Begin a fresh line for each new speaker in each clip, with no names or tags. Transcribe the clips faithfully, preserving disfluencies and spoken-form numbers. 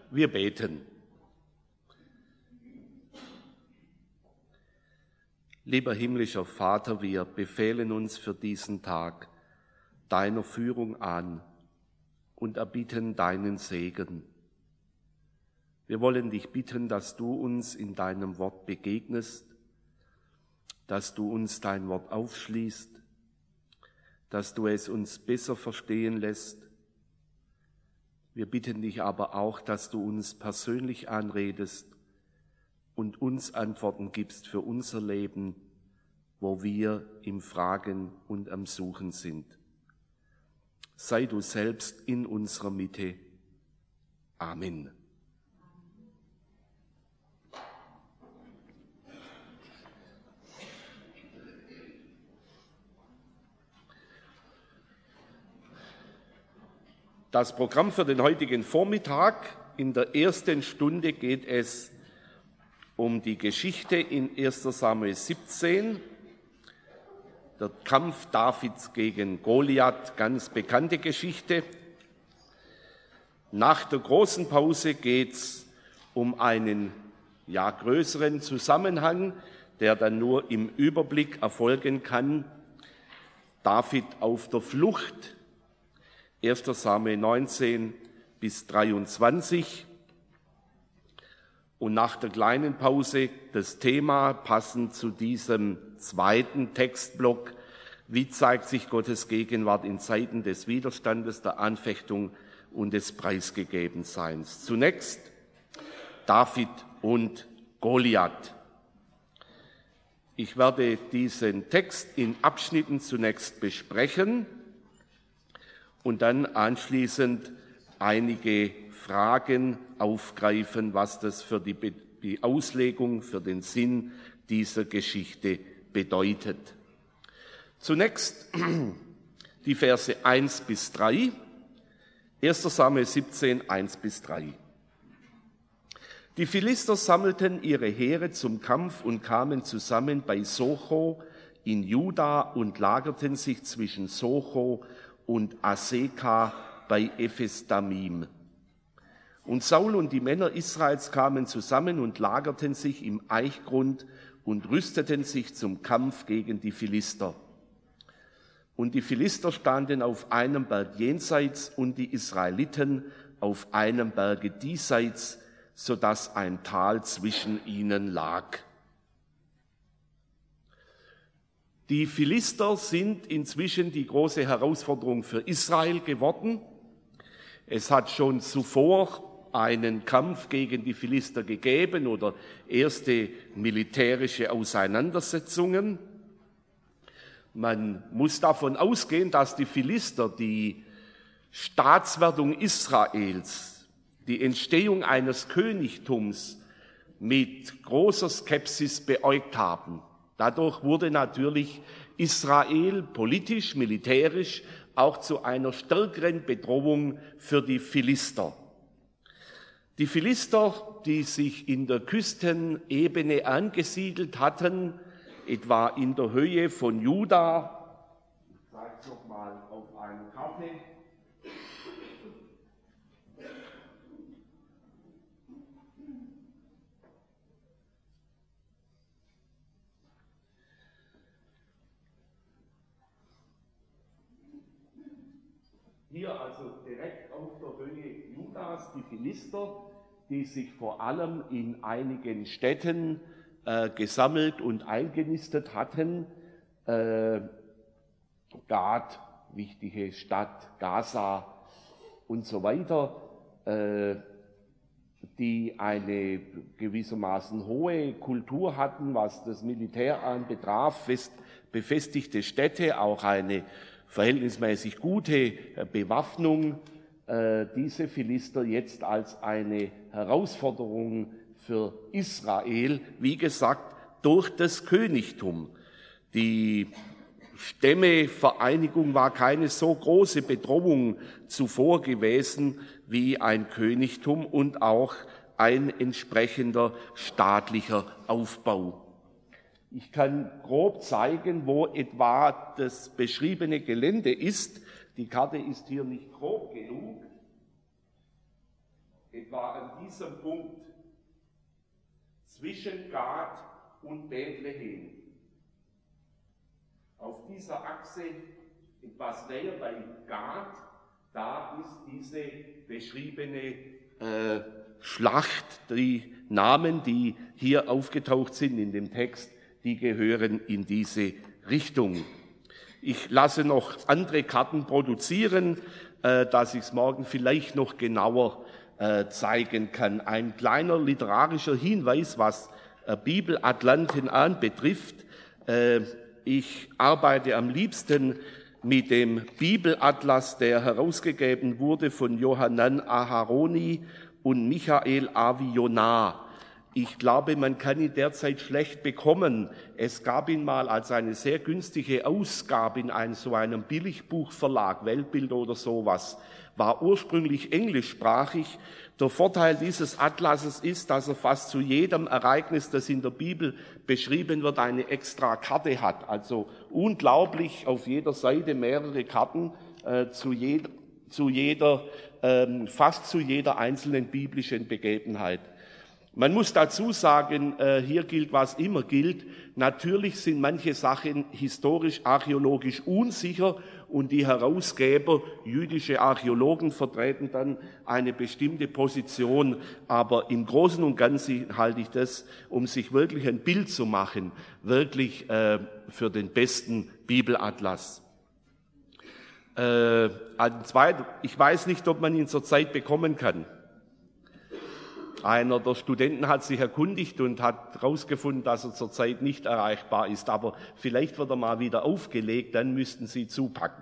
Wir beten. Lieber himmlischer Vater, wir befehlen uns für diesen Tag deiner Führung an und erbitten deinen Segen. Wir wollen dich bitten, dass du uns in deinem Wort begegnest, dass du uns dein Wort aufschließt, dass du es uns besser verstehen lässt. Wir bitten dich aber auch, dass du uns persönlich anredest und uns Antworten gibst für unser Leben, wo wir im Fragen und am Suchen sind. Sei du selbst in unserer Mitte. Amen. Das Programm für den heutigen Vormittag. In der ersten Stunde geht es um die Geschichte in erster Samuel siebzehn, der Kampf Davids gegen Goliath, ganz bekannte Geschichte. Nach der großen Pause geht es um einen ja, größeren Zusammenhang, der dann nur im Überblick erfolgen kann. David auf der Flucht. erster Samuel neunzehn bis dreiundzwanzig. Und nach der kleinen Pause das Thema passend zu diesem zweiten Textblock: Wie zeigt sich Gottes Gegenwart in Zeiten des Widerstandes, der Anfechtung und des Preisgegebenseins? Zunächst David und Goliath. Ich werde diesen Text in Abschnitten zunächst besprechen und dann anschließend einige Fragen aufgreifen, was das für die, Be- die Auslegung, für den Sinn dieser Geschichte bedeutet. Zunächst die Verse eins bis drei, erster Samuel siebzehn, eins bis drei. Die Philister sammelten ihre Heere zum Kampf und kamen zusammen bei Socho in Juda und lagerten sich zwischen Socho und Aseka bei Ephes-Damim. Und Saul und die Männer Israels kamen zusammen und lagerten sich im Eichgrund und rüsteten sich zum Kampf gegen die Philister. Und die Philister standen auf einem Berg jenseits und die Israeliten auf einem Berge diesseits, so dass ein Tal zwischen ihnen lag. Die Philister sind inzwischen die große Herausforderung für Israel geworden. Es hat schon zuvor einen Kampf gegen die Philister gegeben oder erste militärische Auseinandersetzungen. Man muss davon ausgehen, dass die Philister die Staatswerdung Israels, die Entstehung eines Königtums mit großer Skepsis beäugt haben. Dadurch wurde natürlich Israel politisch, militärisch auch zu einer stärkeren Bedrohung für die Philister. Die Philister, die sich in der Küstenebene angesiedelt hatten, etwa in der Höhe von Juda, ich zeige es noch mal auf einer Karte, hier also direkt auf der Höhe Judas, die Philister, die sich vor allem in einigen Städten äh, gesammelt und eingenistet hatten. Äh, Gad, wichtige Stadt, Gaza und so weiter, äh, die eine gewissermaßen hohe Kultur hatten, was das Militär anbetraf, fest, befestigte Städte, auch eine verhältnismäßig gute Bewaffnung, äh, diese Philister jetzt als eine Herausforderung für Israel, wie gesagt, durch das Königtum. Die Stämmevereinigung war keine so große Bedrohung zuvor gewesen wie ein Königtum und auch ein entsprechender staatlicher Aufbau. Ich kann grob zeigen, wo etwa das beschriebene Gelände ist. Die Karte ist hier nicht grob genug. etwa an diesem Punkt zwischen Gad und Bethlehem. Auf dieser Achse, etwas näher bei Gad, da ist diese beschriebene äh, Schlacht. Die Namen, die hier aufgetaucht sind in dem Text, die gehören in diese Richtung. Ich lasse noch andere Karten produzieren, äh, dass ich es morgen vielleicht noch genauer äh, zeigen kann. Ein kleiner literarischer Hinweis, was äh, Bibelatlanten anbetrifft. Äh, ich arbeite am liebsten mit dem Bibelatlas, der herausgegeben wurde von Johanan Aharoni und Michael Avionar. Ich glaube, man kann ihn derzeit schlecht bekommen. Es gab ihn mal als eine sehr günstige Ausgabe in einem, so einem Billigbuchverlag, Weltbild oder sowas. War ursprünglich englischsprachig. Der Vorteil dieses Atlases ist, dass er fast zu jedem Ereignis, das in der Bibel beschrieben wird, eine extra Karte hat. Also unglaublich, auf jeder Seite mehrere Karten äh, zu, jeder, zu jeder, ähm, fast zu jeder einzelnen biblischen Begebenheit. Man muss dazu sagen, äh, hier gilt, was immer gilt. Natürlich sind manche Sachen historisch, archäologisch unsicher und die Herausgeber, jüdische Archäologen, vertreten dann eine bestimmte Position. Aber im Großen und Ganzen halte ich das, um sich wirklich ein Bild zu machen, wirklich äh, für den besten Bibelatlas. Äh, ein zweiter, ich weiß nicht, ob man ihn zurzeit bekommen kann. Einer der Studenten hat sich erkundigt und hat herausgefunden, dass er zurzeit nicht erreichbar ist. Aber vielleicht wird er mal wieder aufgelegt, dann müssten Sie zupacken.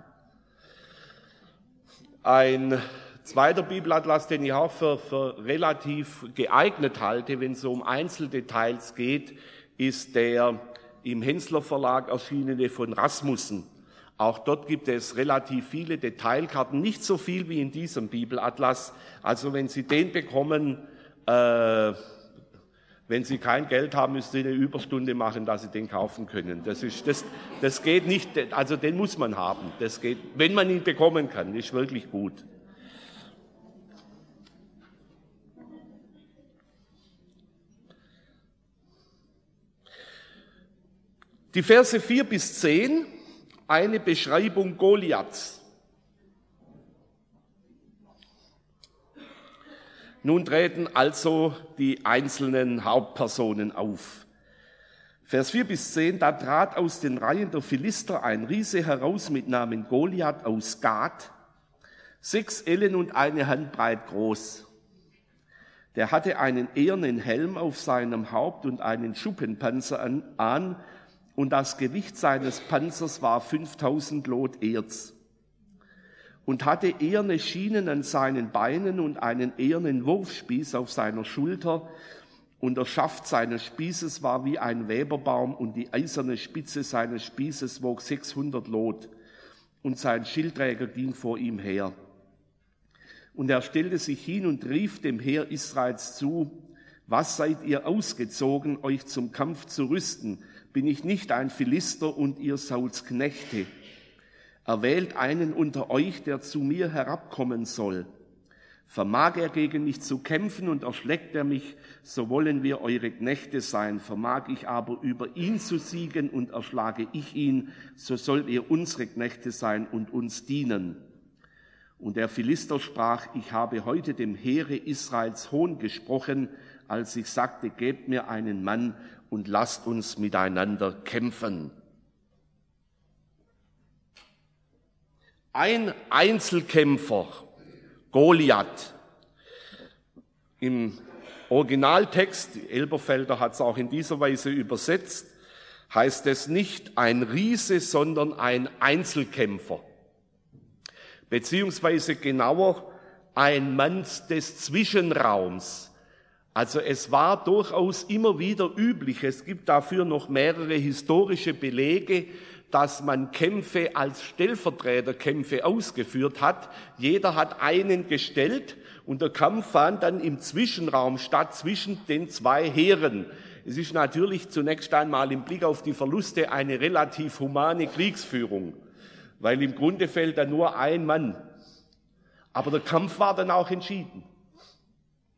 Ein zweiter Bibelatlas, den ich auch für, für relativ geeignet halte, wenn es um Einzeldetails geht, ist der im Hensler Verlag erschienene von Rasmussen. Auch dort gibt es relativ viele Detailkarten, nicht so viel wie in diesem Bibelatlas. Also wenn Sie den bekommen, Äh, wenn Sie kein Geld haben, müssen Sie eine Überstunde machen, dass Sie den kaufen können. Das ist, das, das geht nicht, also den muss man haben. Das geht, wenn man ihn bekommen kann, ist wirklich gut. Die Verse vier bis zehn, eine Beschreibung Goliaths. Nun treten also die einzelnen Hauptpersonen auf. Vers vier bis zehn, da trat aus den Reihen der Philister ein Riese heraus mit Namen Goliath aus Gat, sechs Ellen und eine Handbreit groß. Der hatte einen ehernen Helm auf seinem Haupt und einen Schuppenpanzer an, an und das Gewicht seines Panzers war fünftausend Lot Erz. Und hatte eherne Schienen an seinen Beinen und einen ehernen Wurfspieß auf seiner Schulter. Und der Schaft seines Spießes war wie ein Weberbaum und die eiserne Spitze seines Spießes wog sechshundert Lot. Und sein Schildträger ging vor ihm her. Und er stellte sich hin und rief dem Heer Israels zu, was seid ihr ausgezogen, euch zum Kampf zu rüsten? Bin ich nicht ein Philister und ihr Sauls Knechte? Erwählt einen unter euch, der zu mir herabkommen soll. Vermag er gegen mich zu kämpfen und erschlägt er mich, so wollen wir eure Knechte sein. Vermag ich aber über ihn zu siegen und erschlage ich ihn, so sollt ihr unsere Knechte sein und uns dienen. Und der Philister sprach, ich habe heute dem Heere Israels Hohn gesprochen, als ich sagte, gebt mir einen Mann und lasst uns miteinander kämpfen. Ein Einzelkämpfer, Goliath. Im Originaltext, Elberfelder hat es auch in dieser Weise übersetzt, heißt es nicht ein Riese, sondern ein Einzelkämpfer. Beziehungsweise genauer ein Mann des Zwischenraums. Also es war durchaus immer wieder üblich, es gibt dafür noch mehrere historische Belege, dass man Kämpfe als Stellvertreterkämpfe ausgeführt hat. Jeder hat einen gestellt und der Kampf fand dann im Zwischenraum statt zwischen den zwei Heeren. Es ist natürlich zunächst einmal im Blick auf die Verluste eine relativ humane Kriegsführung, weil im Grunde fällt da nur ein Mann. Aber der Kampf war dann auch entschieden.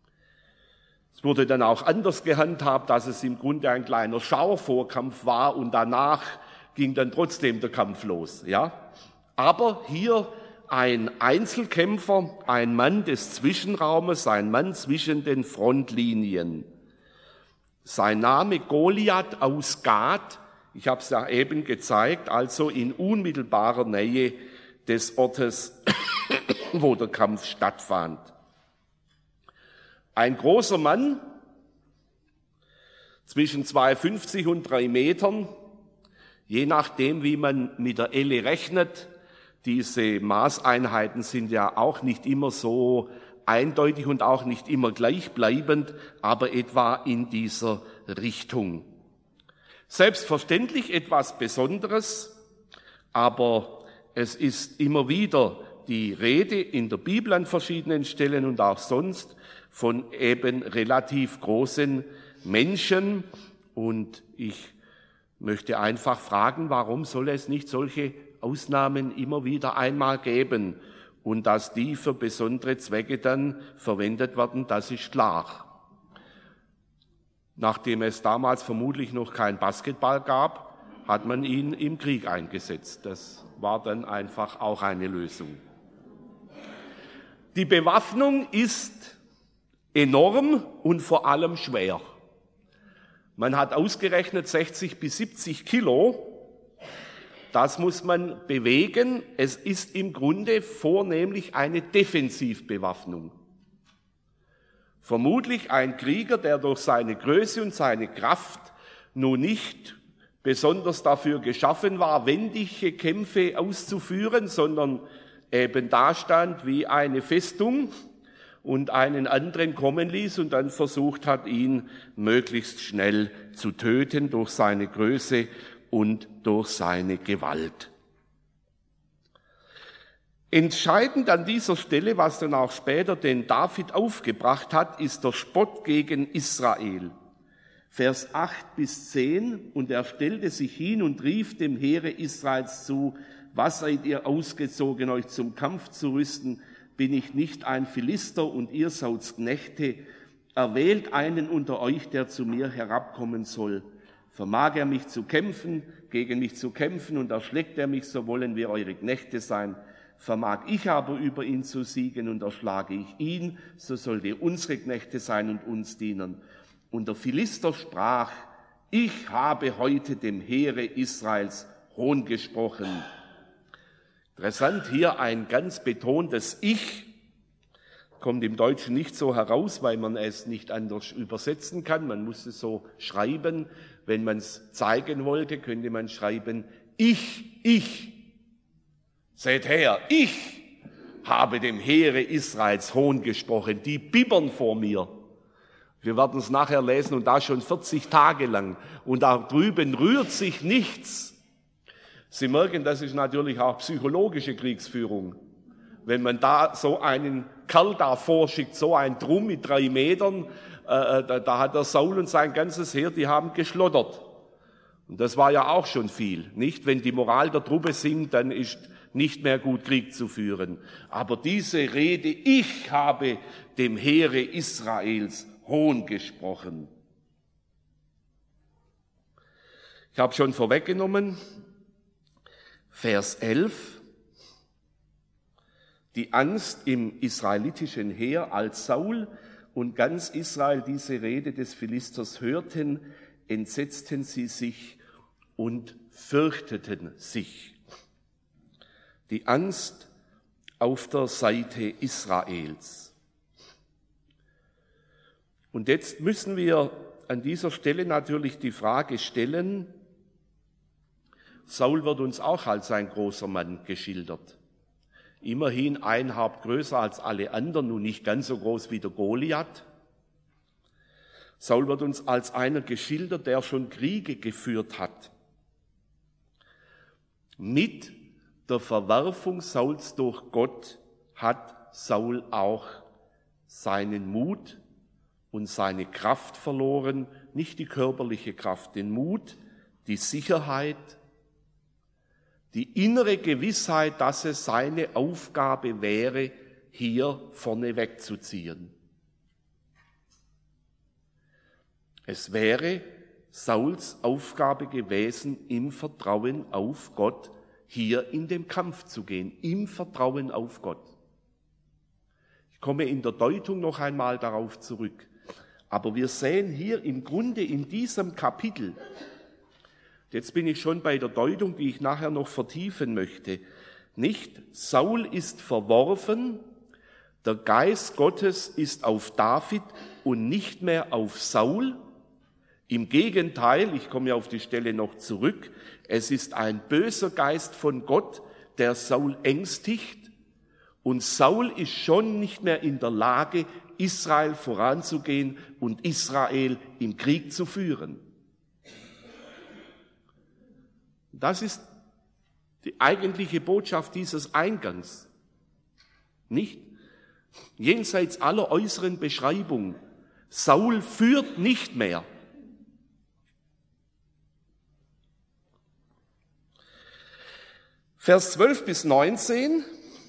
Es wurde dann auch anders gehandhabt, dass es im Grunde ein kleiner Schauvorkampf war und danach ging dann trotzdem der Kampf los. Ja? Aber hier ein Einzelkämpfer, ein Mann des Zwischenraumes, ein Mann zwischen den Frontlinien. Sein Name Goliath aus Gath, ich habe es ja eben gezeigt, also in unmittelbarer Nähe des Ortes, wo der Kampf stattfand. Ein großer Mann, zwischen zwei Meter fünfzig und drei Metern, je nachdem, wie man mit der Elle rechnet. Diese Maßeinheiten sind ja auch nicht immer so eindeutig und auch nicht immer gleichbleibend, aber etwa in dieser Richtung. Selbstverständlich etwas Besonderes, aber es ist immer wieder die Rede in der Bibel an verschiedenen Stellen und auch sonst von eben relativ großen Menschen. Und ich möchte einfach fragen, warum soll es nicht solche Ausnahmen immer wieder einmal geben? Und dass die für besondere Zwecke dann verwendet werden, das ist klar. Nachdem es damals vermutlich noch kein Basketball gab, hat man ihn im Krieg eingesetzt. Das war dann einfach auch eine Lösung. Die Bewaffnung ist enorm und vor allem schwer. Man hat ausgerechnet sechzig bis siebzig Kilo. Das muss man bewegen. Es ist im Grunde vornehmlich eine Defensivbewaffnung. Vermutlich ein Krieger, der durch seine Größe und seine Kraft nun nicht besonders dafür geschaffen war, wendige Kämpfe auszuführen, sondern eben dastand wie eine Festung und einen anderen kommen ließ und dann versucht hat, ihn möglichst schnell zu töten durch seine Größe und durch seine Gewalt. Entscheidend an dieser Stelle, was dann auch später den David aufgebracht hat, ist der Spott gegen Israel. Vers acht bis zehn, und er stellte sich hin und rief dem Heere Israels zu: Was seid ihr ausgezogen, euch zum Kampf zu rüsten? Bin ich nicht ein Philister und ihr seid Knechte? Erwählt einen unter euch, der zu mir herabkommen soll. Vermag er mich zu kämpfen, gegen mich zu kämpfen, und erschlägt er mich, so wollen wir eure Knechte sein. Vermag ich aber über ihn zu siegen und erschlage ich ihn, so sollt ihr unsere Knechte sein und uns dienen. Und der Philister sprach: Ich habe heute dem Heere Israels Hohn gesprochen. Interessant, hier ein ganz betontes Ich, kommt im Deutschen nicht so heraus, weil man es nicht anders übersetzen kann. Man muss es so schreiben. Wenn man es zeigen wollte, könnte man schreiben: Ich, ich. Seht her, ich habe dem Heere Israels Hohn gesprochen. Die bibbern vor mir. Wir werden es nachher lesen, und da schon vierzig Tage lang. Und da drüben rührt sich nichts. Sie merken, das ist natürlich auch psychologische Kriegsführung. Wenn man da so einen Kerl da vorschickt, so ein Drum mit drei Metern, äh, da, da hat der Saul und sein ganzes Heer, die haben geschlottert. Und das war ja auch schon viel, nicht? Wenn die Moral der Truppe sinkt, dann ist nicht mehr gut, Krieg zu führen. Aber diese Rede: Ich habe dem Heere Israels Hohn gesprochen. Ich habe schon vorweggenommen, Vers elf, die Angst im israelitischen Heer, als Saul und ganz Israel diese Rede des Philisters hörten, entsetzten sie sich und fürchteten sich. Die Angst auf der Seite Israels. Und jetzt müssen wir an dieser Stelle natürlich die Frage stellen, Saul wird uns auch als ein großer Mann geschildert. Immerhin ein Haupt größer als alle anderen, nun nicht ganz so groß wie der Goliath. Saul wird uns als einer geschildert, der schon Kriege geführt hat. Mit der Verwerfung Sauls durch Gott hat Saul auch seinen Mut und seine Kraft verloren, nicht die körperliche Kraft, den Mut, die Sicherheit, die innere Gewissheit, dass es seine Aufgabe wäre, hier vorne wegzuziehen. Es wäre Sauls Aufgabe gewesen, im Vertrauen auf Gott hier in den Kampf zu gehen, im Vertrauen auf Gott. Ich komme in der Deutung noch einmal darauf zurück. Aber wir sehen hier im Grunde in diesem Kapitel, jetzt bin ich schon bei der Deutung, die ich nachher noch vertiefen möchte, nicht Saul ist verworfen, der Geist Gottes ist auf David und nicht mehr auf Saul. Im Gegenteil, ich komme ja auf die Stelle noch zurück, es ist ein böser Geist von Gott, der Saul ängstigt, und Saul ist schon nicht mehr in der Lage, Israel voranzugehen und Israel im Krieg zu führen. Das ist die eigentliche Botschaft dieses Eingangs. Nicht? Jenseits aller äußeren Beschreibung. Saul führt nicht mehr. Vers zwölf bis neunzehn.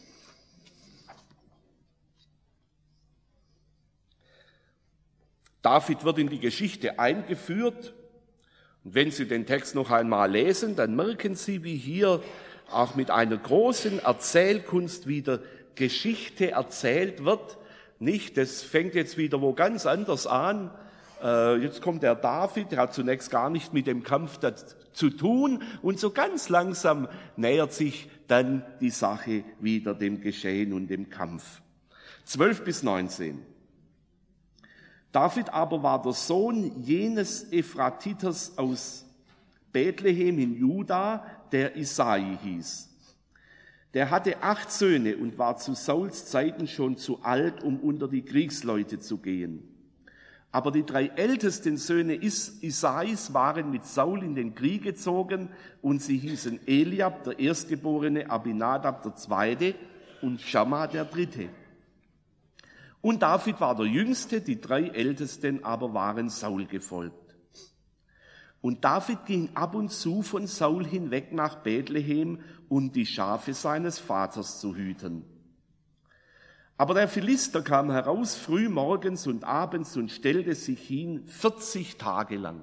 David wird in die Geschichte eingeführt. Und wenn Sie den Text noch einmal lesen, dann merken Sie, wie hier auch mit einer großen Erzählkunst wieder Geschichte erzählt wird. Nicht, das fängt jetzt wieder wo ganz anders an. Äh, jetzt kommt der David, der hat zunächst gar nicht mit dem Kampf zu tun. Und so ganz langsam nähert sich dann die Sache wieder dem Geschehen und dem Kampf. zwölf bis neunzehn. David aber war der Sohn jenes Ephratiters aus Bethlehem in Juda, der Isai hieß. Der hatte acht Söhne und war zu Sauls Zeiten schon zu alt, um unter die Kriegsleute zu gehen. Aber die drei ältesten Söhne Is- Isais waren mit Saul in den Krieg gezogen und sie hießen Eliab, der Erstgeborene, Abinadab, der Zweite und Schamma, der Dritte. Und David war der Jüngste, die drei Ältesten aber waren Saul gefolgt. Und David ging ab und zu von Saul hinweg nach Bethlehem, um die Schafe seines Vaters zu hüten. Aber der Philister kam heraus früh morgens und abends und stellte sich hin vierzig Tage lang.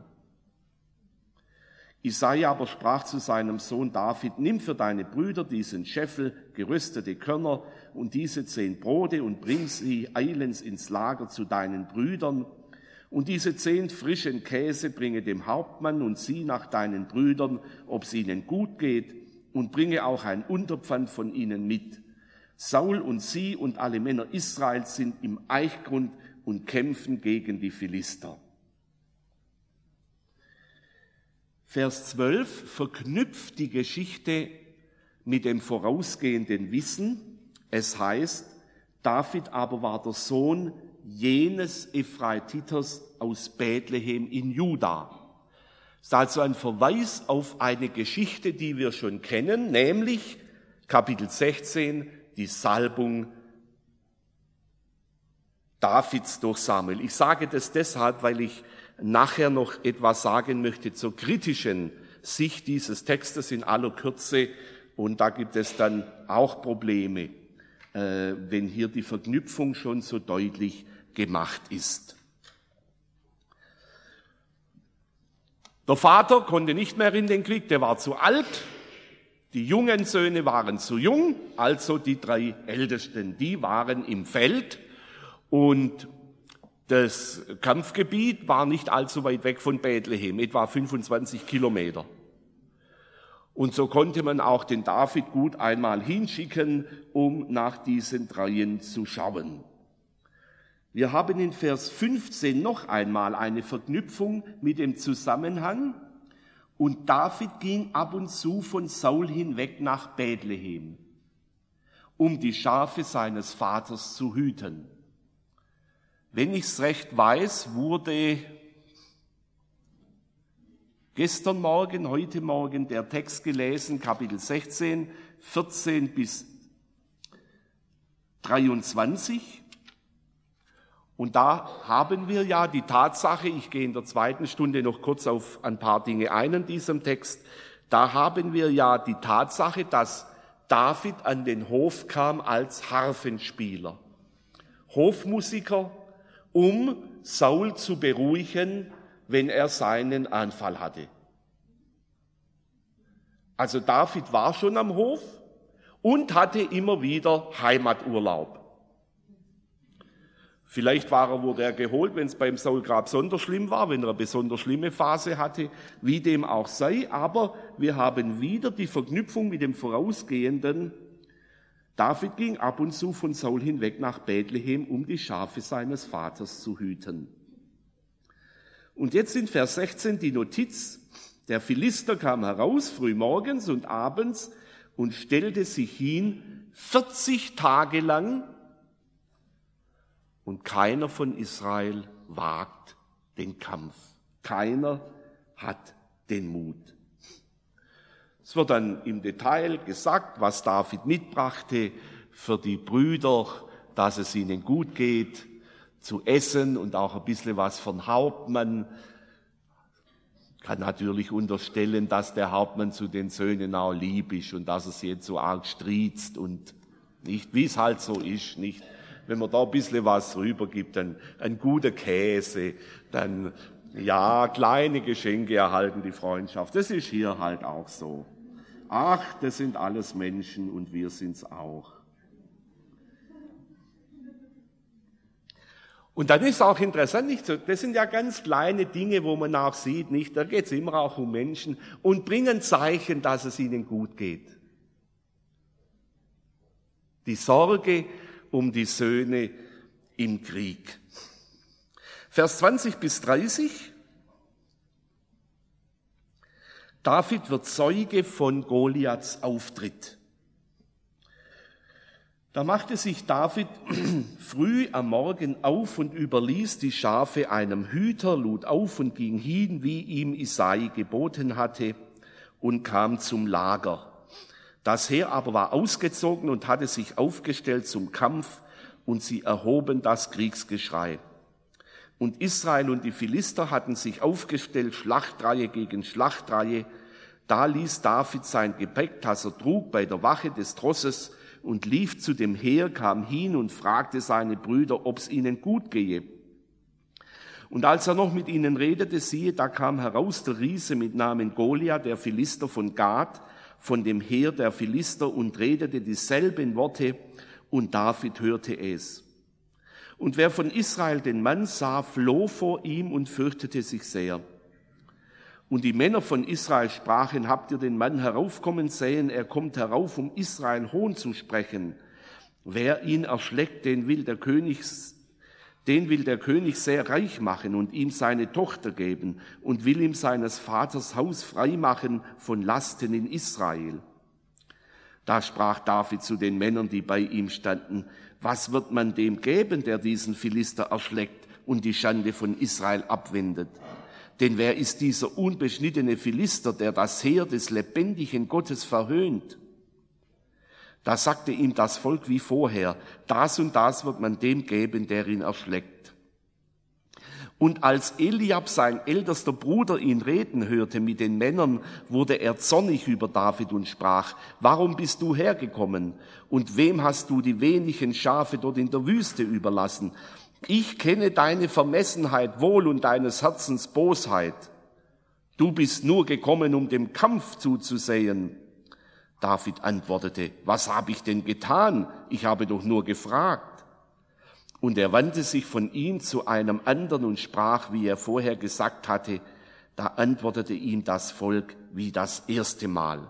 Isai aber sprach zu seinem Sohn David: Nimm für deine Brüder diesen Scheffel geröstete Körner und diese zehn Brote und bring sie eilends ins Lager zu deinen Brüdern. Und diese zehn frischen Käse bringe dem Hauptmann und sieh nach deinen Brüdern, ob es ihnen gut geht, und bringe auch ein Unterpfand von ihnen mit. Saul und sie und alle Männer Israels sind im Eichgrund und kämpfen gegen die Philister. Vers zwölf verknüpft die Geschichte mit dem vorausgehenden Wissen. Es heißt, David aber war der Sohn jenes Ephratiters aus Bethlehem in Juda. Das ist also ein Verweis auf eine Geschichte, die wir schon kennen, nämlich Kapitel sechzehn, die Salbung Davids durch Samuel. Ich sage das deshalb, weil ich nachher noch etwas sagen möchte zur kritischen Sicht dieses Textes in aller Kürze. Und da gibt es dann auch Probleme, äh, wenn hier die Verknüpfung schon so deutlich gemacht ist. Der Vater konnte nicht mehr in den Krieg, der war zu alt. Die jungen Söhne waren zu jung, also die drei Ältesten, die waren im Feld. Und das Kampfgebiet war nicht allzu weit weg von Bethlehem, etwa fünfundzwanzig Kilometer. Und so konnte man auch den David gut einmal hinschicken, um nach diesen dreien zu schauen. Wir haben in Vers fünfzehn noch einmal eine Verknüpfung mit dem Zusammenhang. Und David ging ab und zu von Saul hinweg nach Bethlehem, um die Schafe seines Vaters zu hüten. Wenn ich's recht weiß, wurde gestern Morgen, heute Morgen der Text gelesen, Kapitel sechzehn, vierzehn bis dreiundzwanzig. Und da haben wir ja die Tatsache, ich gehe in der zweiten Stunde noch kurz auf ein paar Dinge ein in diesem Text, da haben wir ja die Tatsache, dass David an den Hof kam als Harfenspieler, Hofmusiker, um Saul zu beruhigen, wenn er seinen Anfall hatte. Also David war schon am Hof und hatte immer wieder Heimaturlaub. Vielleicht war er, wurde er geholt, wenn es beim Saul gerade besonders schlimm war, wenn er eine besonders schlimme Phase hatte, wie dem auch sei. Aber wir haben wieder die Verknüpfung mit dem vorausgehenden. David ging ab und zu von Saul hinweg nach Bethlehem, um die Schafe seines Vaters zu hüten. Und jetzt in Vers sechzehn die Notiz: Der Philister kam heraus, frühmorgens und abends, und stellte sich hin, vierzig Tage lang, und keiner von Israel wagt den Kampf. Keiner hat den Mut. Es wird dann im Detail gesagt, was David mitbrachte für die Brüder, dass es ihnen gut geht, zu essen und auch ein bisschen was von Hauptmann. Ich kann natürlich unterstellen, dass der Hauptmann zu den Söhnen auch lieb ist und dass er sie jetzt so arg striezt und nicht, wie es halt so ist, nicht. Wenn man da ein bisschen was rübergibt, dann ein guter Käse, dann, ja, kleine Geschenke erhalten die Freundschaft. Das ist hier halt auch so. Ach, das sind alles Menschen und wir sind's auch. Und dann ist auch interessant, nicht so, das sind ja ganz kleine Dinge, wo man auch sieht, nicht, da geht's immer auch um Menschen und bringen Zeichen, dass es ihnen gut geht. Die Sorge um die Söhne im Krieg. Vers zwanzig bis dreißig. David wird Zeuge von Goliaths Auftritt. Da machte sich David früh am Morgen auf und überließ die Schafe einem Hüter, lud auf und ging hin, wie ihm Isai geboten hatte, und kam zum Lager. Das Heer aber war ausgezogen und hatte sich aufgestellt zum Kampf, und sie erhoben das Kriegsgeschrei. Und Israel und die Philister hatten sich aufgestellt, Schlachtreihe gegen Schlachtreihe. Da ließ David sein Gepäck, das er trug, bei der Wache des Trosses und lief zu dem Heer, kam hin und fragte seine Brüder, ob's ihnen gut gehe. Und als er noch mit ihnen redete, siehe, da kam heraus der Riese mit Namen Goliath, der Philister von Gath, von dem Heer der Philister, und redete dieselben Worte, und David hörte es. Und wer von Israel den Mann sah, floh vor ihm und fürchtete sich sehr. Und die Männer von Israel sprachen, habt ihr den Mann heraufkommen sehen? Er kommt herauf, um Israel Hohn zu sprechen. Wer ihn erschlägt, den will der König, den will der König sehr reich machen und ihm seine Tochter geben und will ihm seines Vaters Haus frei machen von Lasten in Israel. Da sprach David zu den Männern, die bei ihm standen, was wird man dem geben, der diesen Philister erschlägt und die Schande von Israel abwendet? Denn wer ist dieser unbeschnittene Philister, der das Heer des lebendigen Gottes verhöhnt? Da sagte ihm das Volk wie vorher, das und das wird man dem geben, der ihn erschlägt. Und als Eliab, sein ältester Bruder, ihn reden hörte mit den Männern, wurde er zornig über David und sprach, warum bist du hergekommen? Und wem hast du die wenigen Schafe dort in der Wüste überlassen? Ich kenne deine Vermessenheit wohl und deines Herzens Bosheit. Du bist nur gekommen, um dem Kampf zuzusehen. David antwortete, was habe ich denn getan? Ich habe doch nur gefragt. Und er wandte sich von ihm zu einem anderen und sprach, wie er vorher gesagt hatte. Da antwortete ihm das Volk wie das erste Mal.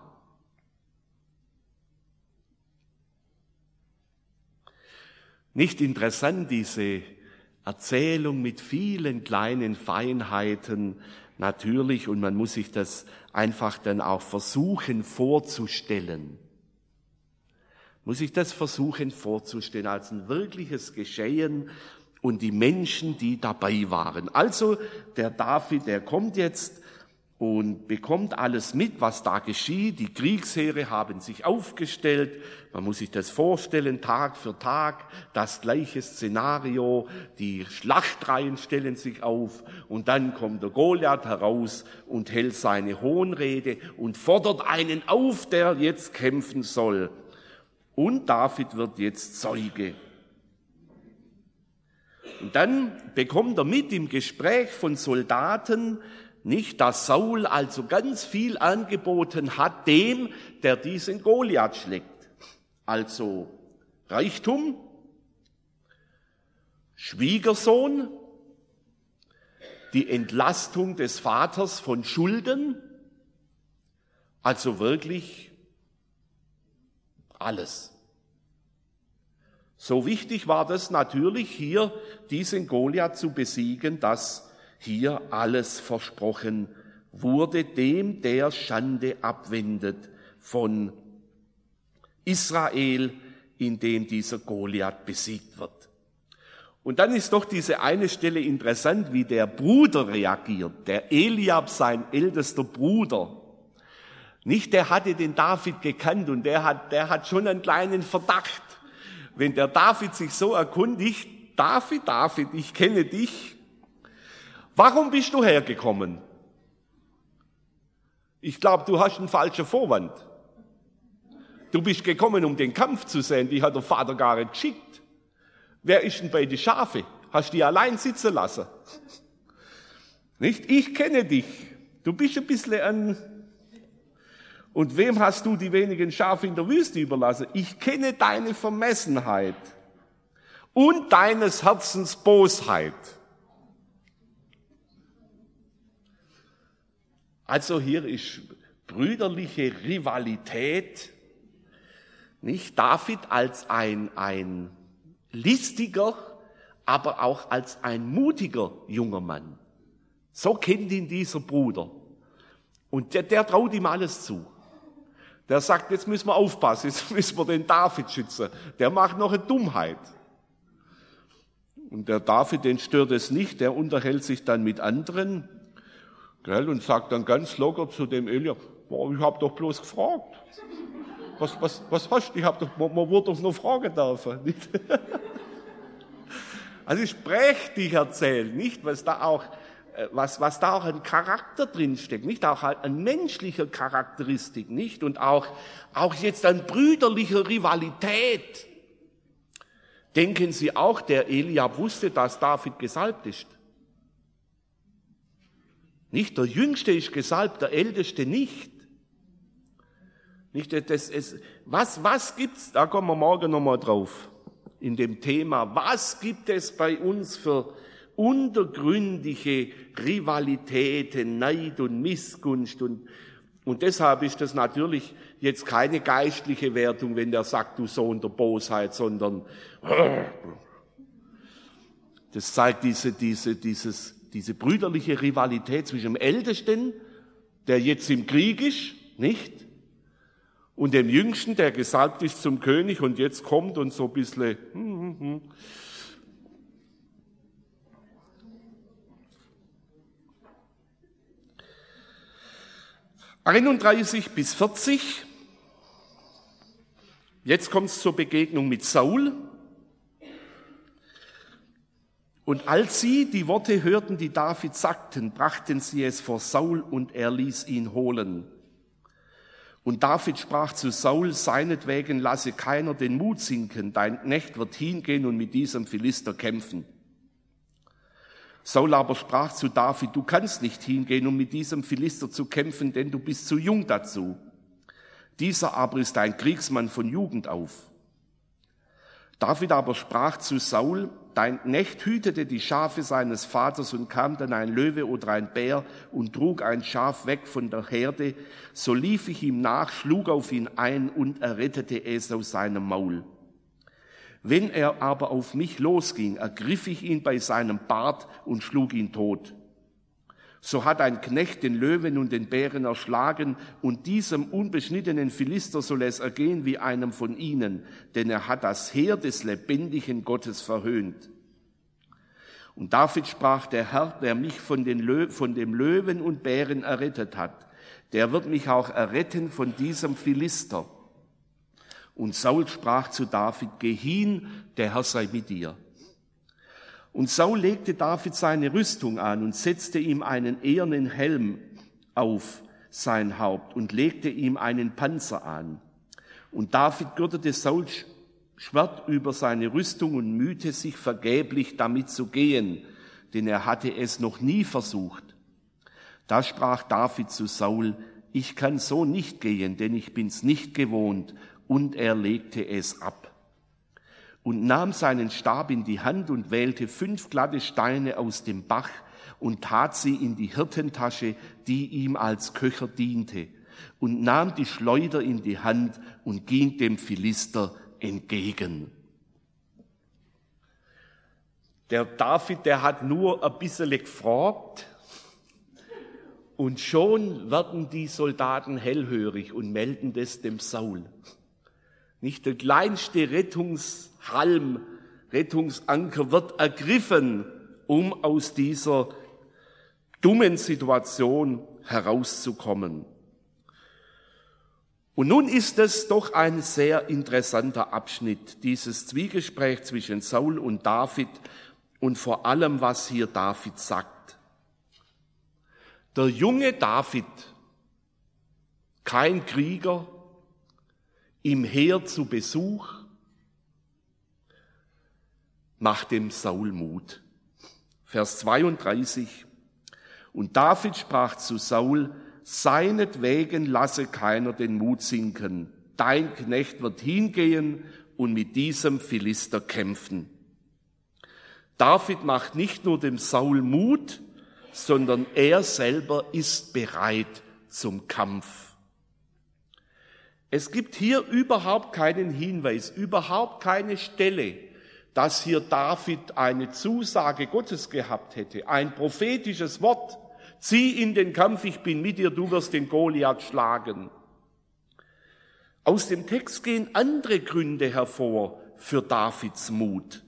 Nicht interessant, diese Erzählung mit vielen kleinen Feinheiten, natürlich, und man muss sich das einfach dann auch versuchen vorzustellen. Muss ich das versuchen vorzustellen als ein wirkliches Geschehen und die Menschen, die dabei waren. Also der David, der kommt jetzt und bekommt alles mit, was da geschieht. Die Kriegsheere haben sich aufgestellt. Man muss sich das vorstellen, Tag für Tag, das gleiche Szenario. Die Schlachtreihen stellen sich auf und dann kommt der Goliath heraus und hält seine Hohnrede und fordert einen auf, der jetzt kämpfen soll. Und David wird jetzt Zeuge. Und dann bekommt er mit im Gespräch von Soldaten, nicht, dass Saul also ganz viel angeboten hat dem, der diesen Goliath schlägt. Also Reichtum, Schwiegersohn, die Entlastung des Vaters von Schulden, also wirklich alles. So wichtig war das natürlich hier, diesen Goliath zu besiegen, dass hier alles versprochen wurde, dem der Schande abwendet von Israel, indem dieser Goliath besiegt wird. Und dann ist doch diese eine Stelle interessant, wie der Bruder reagiert, der Eliab, sein ältester Bruder. Nicht, der hatte den David gekannt und der hat, der hat schon einen kleinen Verdacht. Wenn der David sich so erkundigt, David, David, ich kenne dich. Warum bist du hergekommen? Ich glaube, du hast einen falschen Vorwand. Du bist gekommen, um den Kampf zu sehen, die hat der Vater gar nicht geschickt. Wer ist denn bei den Schafe? Hast du die allein sitzen lassen? Nicht? Ich kenne dich. Du bist ein bisschen ein... Und wem hast du die wenigen Schafe in der Wüste überlassen? Ich kenne deine Vermessenheit und deines Herzens Bosheit. Also hier ist brüderliche Rivalität, nicht? David als ein, ein listiger, aber auch als ein mutiger junger Mann. So kennt ihn dieser Bruder. Und der, der traut ihm alles zu. Der sagt, jetzt müssen wir aufpassen, jetzt müssen wir den David schützen. Der macht noch eine Dummheit. Und der David, den stört es nicht, der unterhält sich dann mit anderen, gell, und sagt dann ganz locker zu dem Eliab, boah, ich hab doch bloß gefragt. Was, was, was hast du? Ich hab doch, man, man wurde doch nur fragen dürfen. Nicht? Also ich prächtig erzählt, nicht, was da auch, was, was da auch ein Charakter drinsteckt, nicht, auch ein menschlicher Charakteristik, nicht, und auch, auch jetzt an brüderlicher Rivalität. Denken Sie auch, der Eliab wusste, dass David gesalbt ist. Nicht, der Jüngste ist gesalbt, der Älteste nicht. Nicht, das ist, was, was gibt's, da kommen wir morgen nochmal drauf, in dem Thema, was gibt es bei uns für untergründige Rivalitäten, Neid und Missgunst und, und deshalb ist das natürlich jetzt keine geistliche Wertung, wenn der sagt, du Sohn der Bosheit, sondern das zeigt diese, diese, dieses, diese brüderliche Rivalität zwischen dem Ältesten, der jetzt im Krieg ist, nicht? Und dem Jüngsten, der gesalbt ist zum König und jetzt kommt und so ein bisschen, hm, hm, hm. einunddreißig bis vierzig. Jetzt kommt es zur Begegnung mit Saul. Und als sie die Worte hörten, die David sagten, brachten sie es vor Saul und er ließ ihn holen. Und David sprach zu Saul, seinetwegen lasse keiner den Mut sinken, dein Knecht wird hingehen und mit diesem Philister kämpfen. Saul aber sprach zu David, du kannst nicht hingehen, um mit diesem Philister zu kämpfen, denn du bist zu jung dazu. Dieser aber ist ein Kriegsmann von Jugend auf. David aber sprach zu Saul, dein Knecht hütete die Schafe seines Vaters und kam dann ein Löwe oder ein Bär und trug ein Schaf weg von der Herde, so lief ich ihm nach, schlug auf ihn ein und errettete es aus seinem Maul. Wenn er aber auf mich losging, ergriff ich ihn bei seinem Bart und schlug ihn tot. So hat ein Knecht den Löwen und den Bären erschlagen, und diesem unbeschnittenen Philister soll es ergehen wie einem von ihnen, denn er hat das Heer des lebendigen Gottes verhöhnt. Und David sprach, der Herr, der mich von, den Lö- von dem Löwen und Bären errettet hat, der wird mich auch erretten von diesem Philister. Und Saul sprach zu David, geh hin, der Herr sei mit dir. Und Saul legte David seine Rüstung an und setzte ihm einen ehernen Helm auf sein Haupt und legte ihm einen Panzer an. Und David gürtete Saul Schwert über seine Rüstung und mühte sich vergeblich damit zu gehen, denn er hatte es noch nie versucht. Da sprach David zu Saul: Ich kann so nicht gehen, denn ich bin's nicht gewohnt. Und er legte es ab und nahm seinen Stab in die Hand und wählte fünf glatte Steine aus dem Bach und tat sie in die Hirtentasche, die ihm als Köcher diente, und nahm die Schleuder in die Hand und ging dem Philister entgegen. Der David, der hat nur ein bisschen gefragt, und schon werden die Soldaten hellhörig und melden das dem Saul. Nicht der kleinste Rettungshalm, Rettungsanker wird ergriffen, um aus dieser dummen Situation herauszukommen. Und nun ist es doch ein sehr interessanter Abschnitt, dieses Zwiegespräch zwischen Saul und David und vor allem, was hier David sagt. Der junge David, kein Krieger, im Heer zu Besuch, macht dem Saul Mut. Vers zweiunddreißig. Und David sprach zu Saul: Seinetwegen lasse keiner den Mut sinken. Dein Knecht wird hingehen und mit diesem Philister kämpfen. David macht nicht nur dem Saul Mut, sondern er selber ist bereit zum Kampf. Es gibt hier überhaupt keinen Hinweis, überhaupt keine Stelle, dass hier David eine Zusage Gottes gehabt hätte, ein prophetisches Wort: Zieh in den Kampf, ich bin mit dir, du wirst den Goliath schlagen. Aus dem Text gehen andere Gründe hervor für Davids Mut.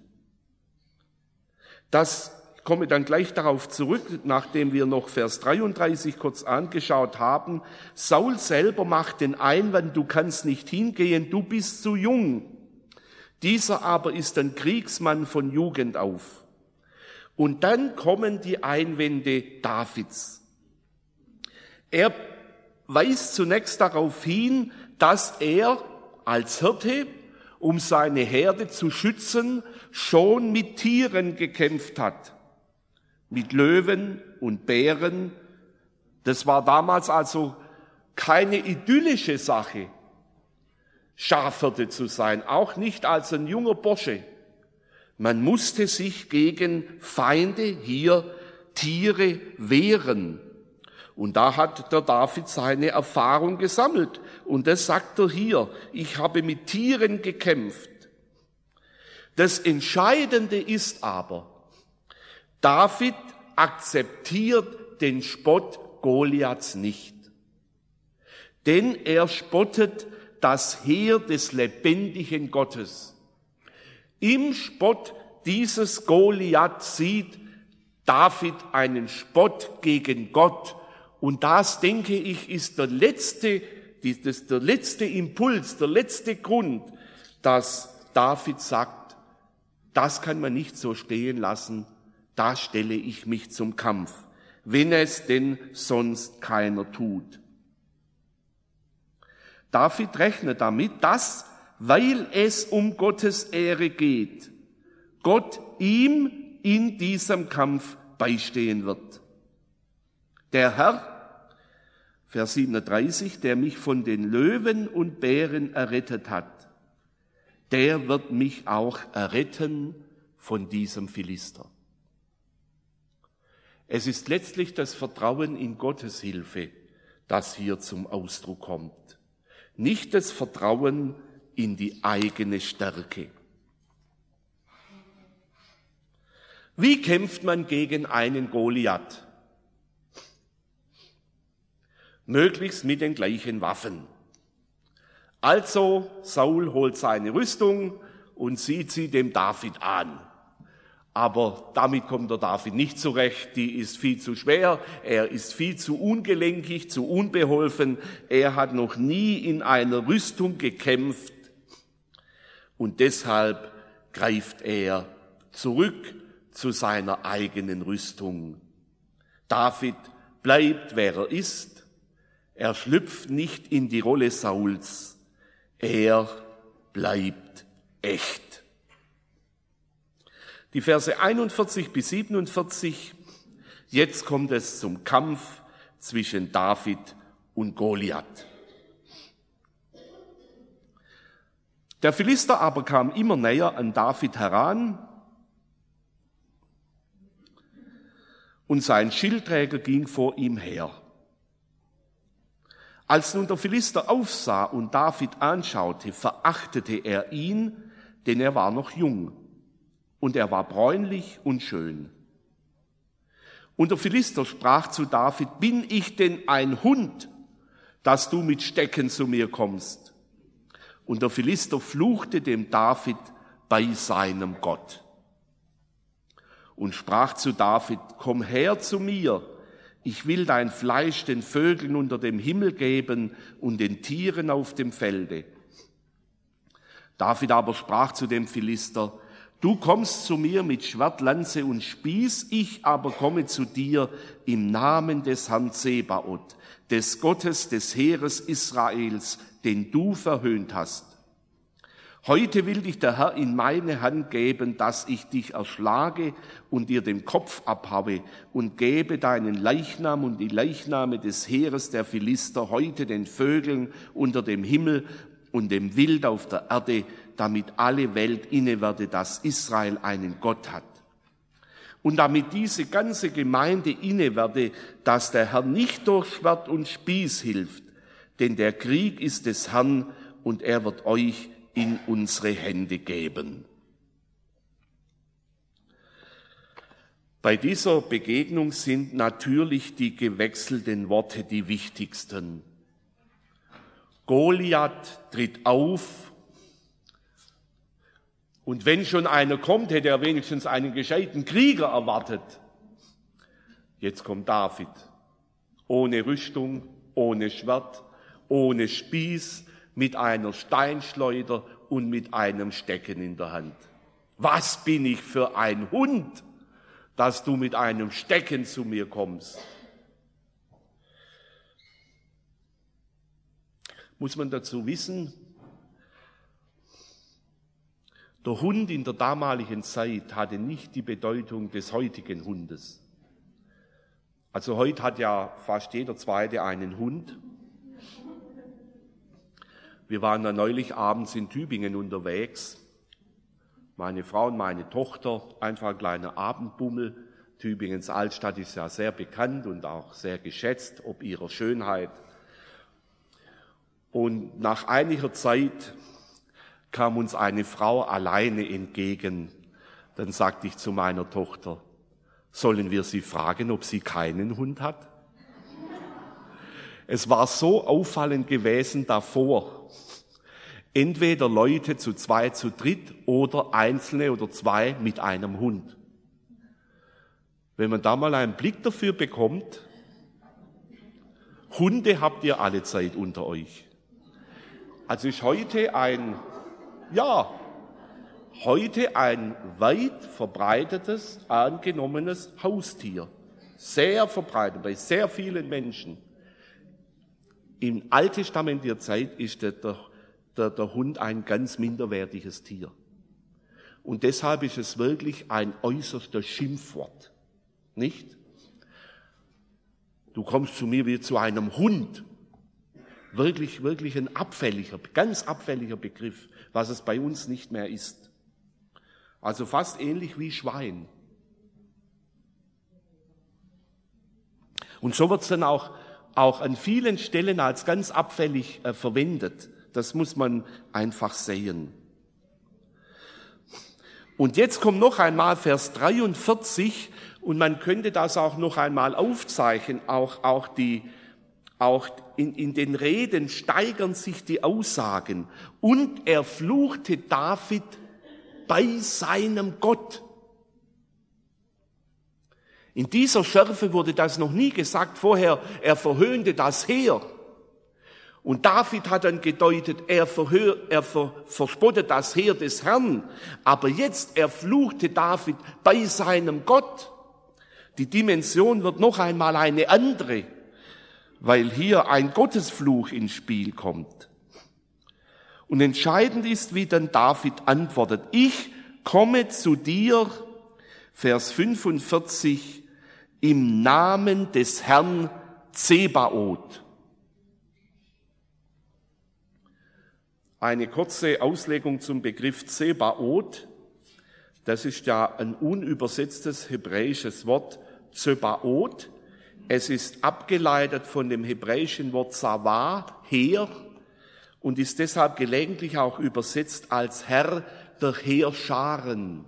Das Ich komme dann gleich darauf zurück, nachdem wir noch Vers dreiunddreißig kurz angeschaut haben. Saul selber macht den Einwand: Du kannst nicht hingehen, du bist zu jung. Dieser aber ist ein Kriegsmann von Jugend auf. Und dann kommen die Einwände Davids. Er weist zunächst darauf hin, dass er als Hirte, um seine Herde zu schützen, schon mit Tieren gekämpft hat. Mit Löwen und Bären. Das war damals also keine idyllische Sache, Schafhirte zu sein, auch nicht als ein junger Bursche. Man musste sich gegen Feinde, hier Tiere, wehren. Und da hat der David seine Erfahrung gesammelt. Und das sagt er hier: Ich habe mit Tieren gekämpft. Das Entscheidende ist aber, David akzeptiert den Spott Goliaths nicht. Denn er spottet das Heer des lebendigen Gottes. Im Spott dieses Goliath sieht David einen Spott gegen Gott. Und das, denke ich, ist der letzte, das der letzte Impuls, der letzte Grund, dass David sagt: Das kann man nicht so stehen lassen. Da stelle ich mich zum Kampf, wenn es denn sonst keiner tut. David rechnet damit, dass, weil es um Gottes Ehre geht, Gott ihm in diesem Kampf beistehen wird. Der Herr, Vers siebenunddreißig, der mich von den Löwen und Bären errettet hat, der wird mich auch erretten von diesem Philister. Es ist letztlich das Vertrauen in Gottes Hilfe, das hier zum Ausdruck kommt. Nicht das Vertrauen in die eigene Stärke. Wie kämpft man gegen einen Goliath? Möglichst mit den gleichen Waffen. Also Saul holt seine Rüstung und sieht sie dem David an. Aber damit kommt der David nicht zurecht, die ist viel zu schwer, er ist viel zu ungelenkig, zu unbeholfen, er hat noch nie in einer Rüstung gekämpft und deshalb greift er zurück zu seiner eigenen Rüstung. David bleibt, wer er ist, er schlüpft nicht in die Rolle Sauls, er bleibt echt. Die Verse einundvierzig bis siebenundvierzig, jetzt kommt es zum Kampf zwischen David und Goliath. Der Philister aber kam immer näher an David heran und sein Schildträger ging vor ihm her. Als nun der Philister aufsah und David anschaute, verachtete er ihn, denn er war noch jung und er war bräunlich und schön. Und der Philister sprach zu David: Bin ich denn ein Hund, dass du mit Stecken zu mir kommst? Und der Philister fluchte dem David bei seinem Gott und sprach zu David: Komm her zu mir, ich will dein Fleisch den Vögeln unter dem Himmel geben und den Tieren auf dem Felde. David aber sprach zu dem Philister: Du kommst zu mir mit Schwert, Lanze und Spieß, ich aber komme zu dir im Namen des Herrn Zebaoth, des Gottes des Heeres Israels, den du verhöhnt hast. Heute will dich der Herr in meine Hand geben, dass ich dich erschlage und dir den Kopf abhaue und gebe deinen Leichnam und die Leichname des Heeres der Philister heute den Vögeln unter dem Himmel und dem Wild auf der Erde, damit alle Welt inne werde, dass Israel einen Gott hat. Und damit diese ganze Gemeinde inne werde, dass der Herr nicht durch Schwert und Spieß hilft, denn der Krieg ist des Herrn und er wird euch in unsere Hände geben. Bei dieser Begegnung sind natürlich die gewechselten Worte die wichtigsten. Goliath tritt auf, und wenn schon einer kommt, hätte er wenigstens einen gescheiten Krieger erwartet. Jetzt kommt David, ohne Rüstung, ohne Schwert, ohne Spieß, mit einer Steinschleuder und mit einem Stecken in der Hand. Was bin ich für ein Hund, dass du mit einem Stecken zu mir kommst? Muss man dazu wissen, der Hund in der damaligen Zeit hatte nicht die Bedeutung des heutigen Hundes. Also heute hat ja fast jeder Zweite einen Hund. Wir waren da neulich abends in Tübingen unterwegs. Meine Frau und meine Tochter, einfach ein kleiner Abendbummel. Tübingens Altstadt ist ja sehr bekannt und auch sehr geschätzt, ob ihrer Schönheit. Und nach einiger Zeit kam uns eine Frau alleine entgegen. Dann sagte ich zu meiner Tochter: Sollen wir sie fragen, ob sie keinen Hund hat? Es war so auffallend gewesen davor. Entweder Leute zu zwei, zu dritt oder Einzelne oder zwei mit einem Hund. Wenn man da mal einen Blick dafür bekommt, Hunde habt ihr alle Zeit unter euch. Also ist heute ein, ja, heute ein weit verbreitetes, angenommenes Haustier. Sehr verbreitet bei sehr vielen Menschen. In alttestamentlicher Zeit ist der, der, der, der Hund ein ganz minderwertiges Tier. Und deshalb ist es wirklich ein äußerstes Schimpfwort. Nicht? Du kommst zu mir wie zu einem Hund. Wirklich, wirklich ein abfälliger, ganz abfälliger Begriff, was es bei uns nicht mehr ist. Also fast ähnlich wie Schwein. Und so wird es dann auch, auch an vielen Stellen als ganz abfällig äh, verwendet. Das muss man einfach sehen. Und jetzt kommt noch einmal Vers dreiundvierzig, und man könnte das auch noch einmal aufzeichnen, auch, auch die, auch in, in den Reden steigern sich die Aussagen. Und er fluchte David bei seinem Gott. In dieser Schärfe wurde das noch nie gesagt vorher, er verhöhnte das Heer. Und David hat dann gedeutet, er, verhör, er ver, verspottet das Heer des Herrn. Aber jetzt, er fluchte David bei seinem Gott. Die Dimension wird noch einmal eine andere, weil hier ein Gottesfluch ins Spiel kommt. Und entscheidend ist, wie dann David antwortet. Ich komme zu dir, Vers fünfundvierzig, im Namen des Herrn Zebaoth. Eine kurze Auslegung zum Begriff Zebaoth. Das ist ja ein unübersetztes hebräisches Wort, Zebaoth. Es ist abgeleitet von dem hebräischen Wort Zawah, Heer, und ist deshalb gelegentlich auch übersetzt als Herr der Heerscharen.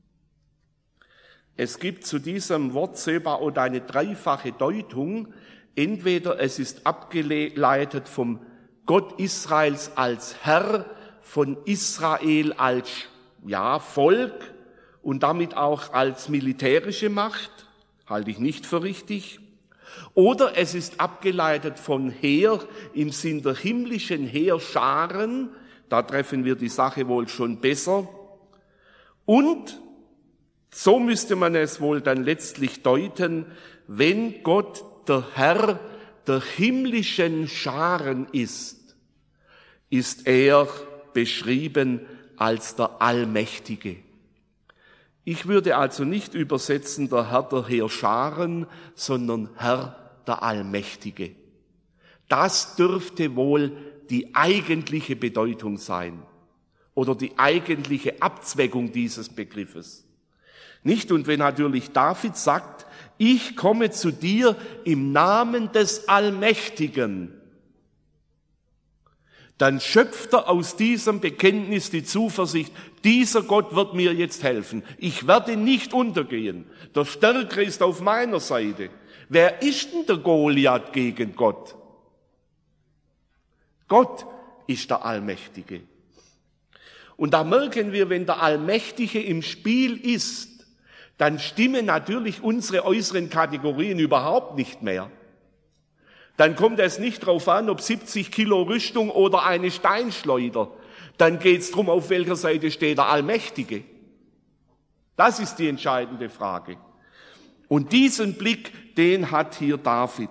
Es gibt zu diesem Wort Zebaoth eine dreifache Deutung. Entweder es ist abgeleitet vom Gott Israels als Herr, von Israel als ja, Volk und damit auch als militärische Macht, halte ich nicht für richtig. Oder es ist abgeleitet von Heer im Sinn der himmlischen Heerscharen, da treffen wir die Sache wohl schon besser. Und so müsste man es wohl dann letztlich deuten, wenn Gott der Herr der himmlischen Scharen ist, ist er beschrieben als der Allmächtige. Ich würde also nicht übersetzen der Herr der Heerscharen, sondern Herr der Allmächtige. Das dürfte wohl die eigentliche Bedeutung sein oder die eigentliche Abzweckung dieses Begriffes. Nicht? Und wenn natürlich David sagt, ich komme zu dir im Namen des Allmächtigen, dann schöpft er aus diesem Bekenntnis die Zuversicht, dieser Gott wird mir jetzt helfen. Ich werde nicht untergehen. Der Stärkere ist auf meiner Seite. Wer ist denn der Goliath gegen Gott? Gott ist der Allmächtige. Und da merken wir, wenn der Allmächtige im Spiel ist, dann stimmen natürlich unsere äußeren Kategorien überhaupt nicht mehr. Dann kommt es nicht darauf an, ob siebzig Kilo Rüstung oder eine Steinschleuder. Dann geht es darum, auf welcher Seite steht der Allmächtige. Das ist die entscheidende Frage. Und diesen Blick, den hat hier David.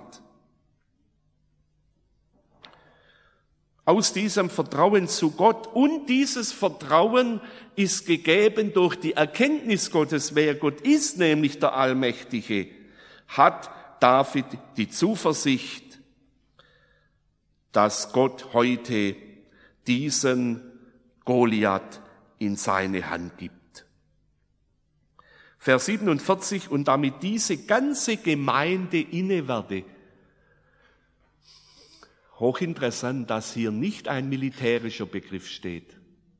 Aus diesem Vertrauen zu Gott, und dieses Vertrauen ist gegeben durch die Erkenntnis Gottes, wer Gott ist, nämlich der Allmächtige, hat David die Zuversicht, dass Gott heute diesen Goliath in seine Hand gibt. Vers siebenundvierzig, und damit diese ganze Gemeinde inne werde. Hochinteressant, dass hier nicht ein militärischer Begriff steht,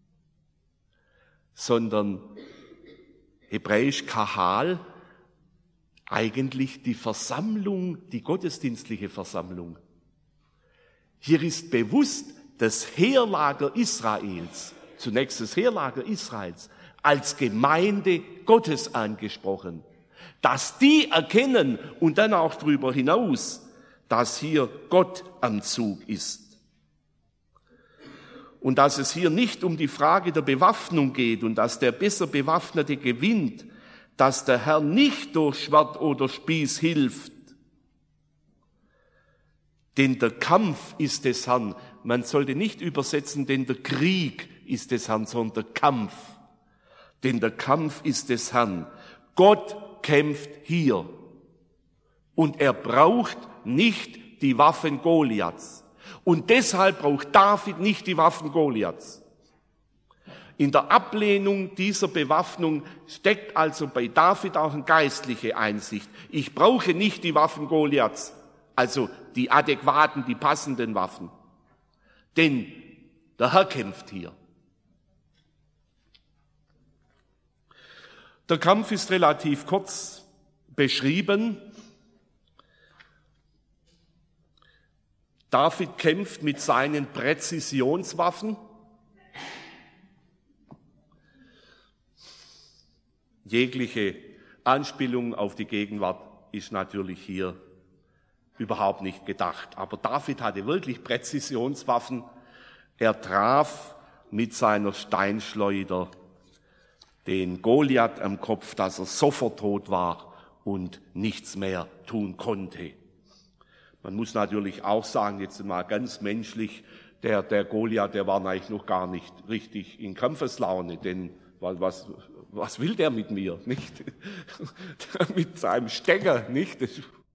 sondern hebräisch Kahal, eigentlich die Versammlung, die gottesdienstliche Versammlung. Hier ist bewusst das Heerlager Israels, zunächst das Heerlager Israels, als Gemeinde Gottes angesprochen. Dass die erkennen und dann auch darüber hinaus, dass hier Gott am Zug ist. Und dass es hier nicht um die Frage der Bewaffnung geht und dass der besser Bewaffnete gewinnt, dass der Herr nicht durch Schwert oder Spieß hilft. Denn der Kampf ist des Herrn. Man sollte nicht übersetzen, denn der Krieg ist des Herrn, sondern der Kampf. Denn der Kampf ist des Herrn. Gott kämpft hier. Und er braucht nicht die Waffen Goliaths. Und deshalb braucht David nicht die Waffen Goliaths. In der Ablehnung dieser Bewaffnung steckt also bei David auch eine geistliche Einsicht. Ich brauche nicht die Waffen Goliaths, also die adäquaten, die passenden Waffen. Denn der Herr kämpft hier. Der Kampf ist relativ kurz beschrieben. David kämpft mit seinen Präzisionswaffen. Jegliche Anspielung auf die Gegenwart ist natürlich hier überhaupt nicht gedacht. Aber David hatte wirklich Präzisionswaffen. Er traf mit seiner Steinschleuder den Goliath am Kopf, dass er sofort tot war und nichts mehr tun konnte. Man muss natürlich auch sagen, jetzt mal ganz menschlich, der, der Goliath, der war eigentlich noch gar nicht richtig in Kampfeslaune, denn was, was will der mit mir, nicht? Mit seinem Stecker, nicht? Das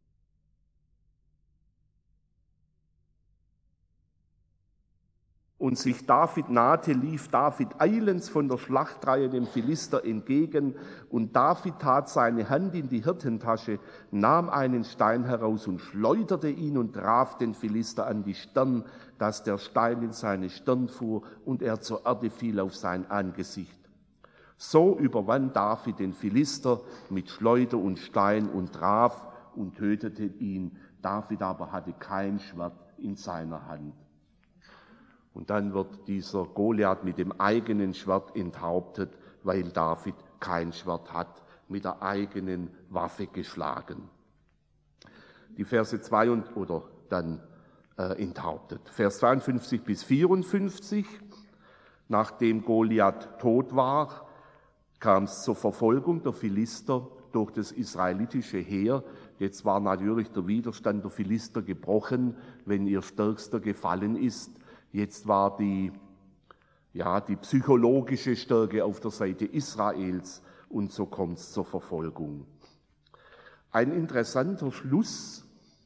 Und sich David nahte, lief David eilends von der Schlachtreihe dem Philister entgegen, und David tat seine Hand in die Hirtentasche, nahm einen Stein heraus und schleuderte ihn und traf den Philister an die Stirn, dass der Stein in seine Stirn fuhr und er zur Erde fiel auf sein Angesicht. So überwand David den Philister mit Schleuder und Stein und traf und tötete ihn. David aber hatte kein Schwert in seiner Hand. Und dann wird dieser Goliath mit dem eigenen Schwert enthauptet, weil David kein Schwert hat, mit der eigenen Waffe geschlagen. Die Verse zwei und, oder dann äh, enthauptet. Vers zweiundfünfzig bis vierundfünfzig. Nachdem Goliath tot war, kam es zur Verfolgung der Philister durch das israelitische Heer. Jetzt war natürlich der Widerstand der Philister gebrochen, wenn ihr Stärkster gefallen ist. Jetzt war die, ja, die psychologische Stärke auf der Seite Israels, und so kommt es zur Verfolgung. Ein interessanter Schluss,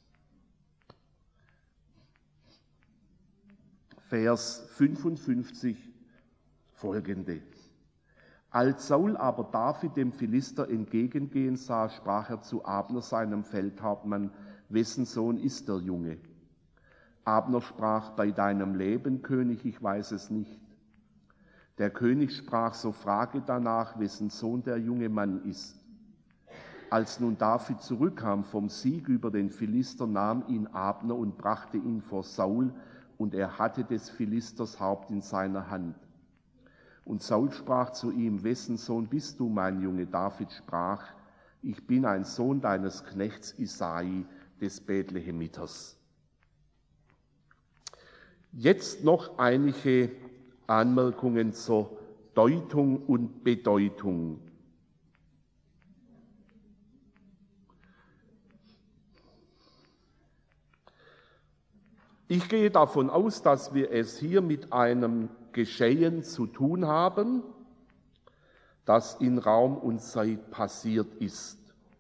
Vers fünfundfünfzig, folgende. Als Saul aber David dem Philister entgegengehen sah, sprach er zu Abner, seinem Feldhauptmann: Wessen Sohn ist der Junge? Abner sprach: Bei deinem Leben, König, ich weiß es nicht. Der König sprach: So frage danach, wessen Sohn der junge Mann ist. Als nun David zurückkam vom Sieg über den Philister, nahm ihn Abner und brachte ihn vor Saul, und er hatte des Philisters Haupt in seiner Hand. Und Saul sprach zu ihm: Wessen Sohn bist du, mein Junge? David sprach: Ich bin ein Sohn deines Knechts Isai, des Bethlehemiters. Jetzt noch einige Anmerkungen zur Deutung und Bedeutung. Ich gehe davon aus, dass wir es hier mit einem Geschehen zu tun haben, das in Raum und Zeit passiert ist.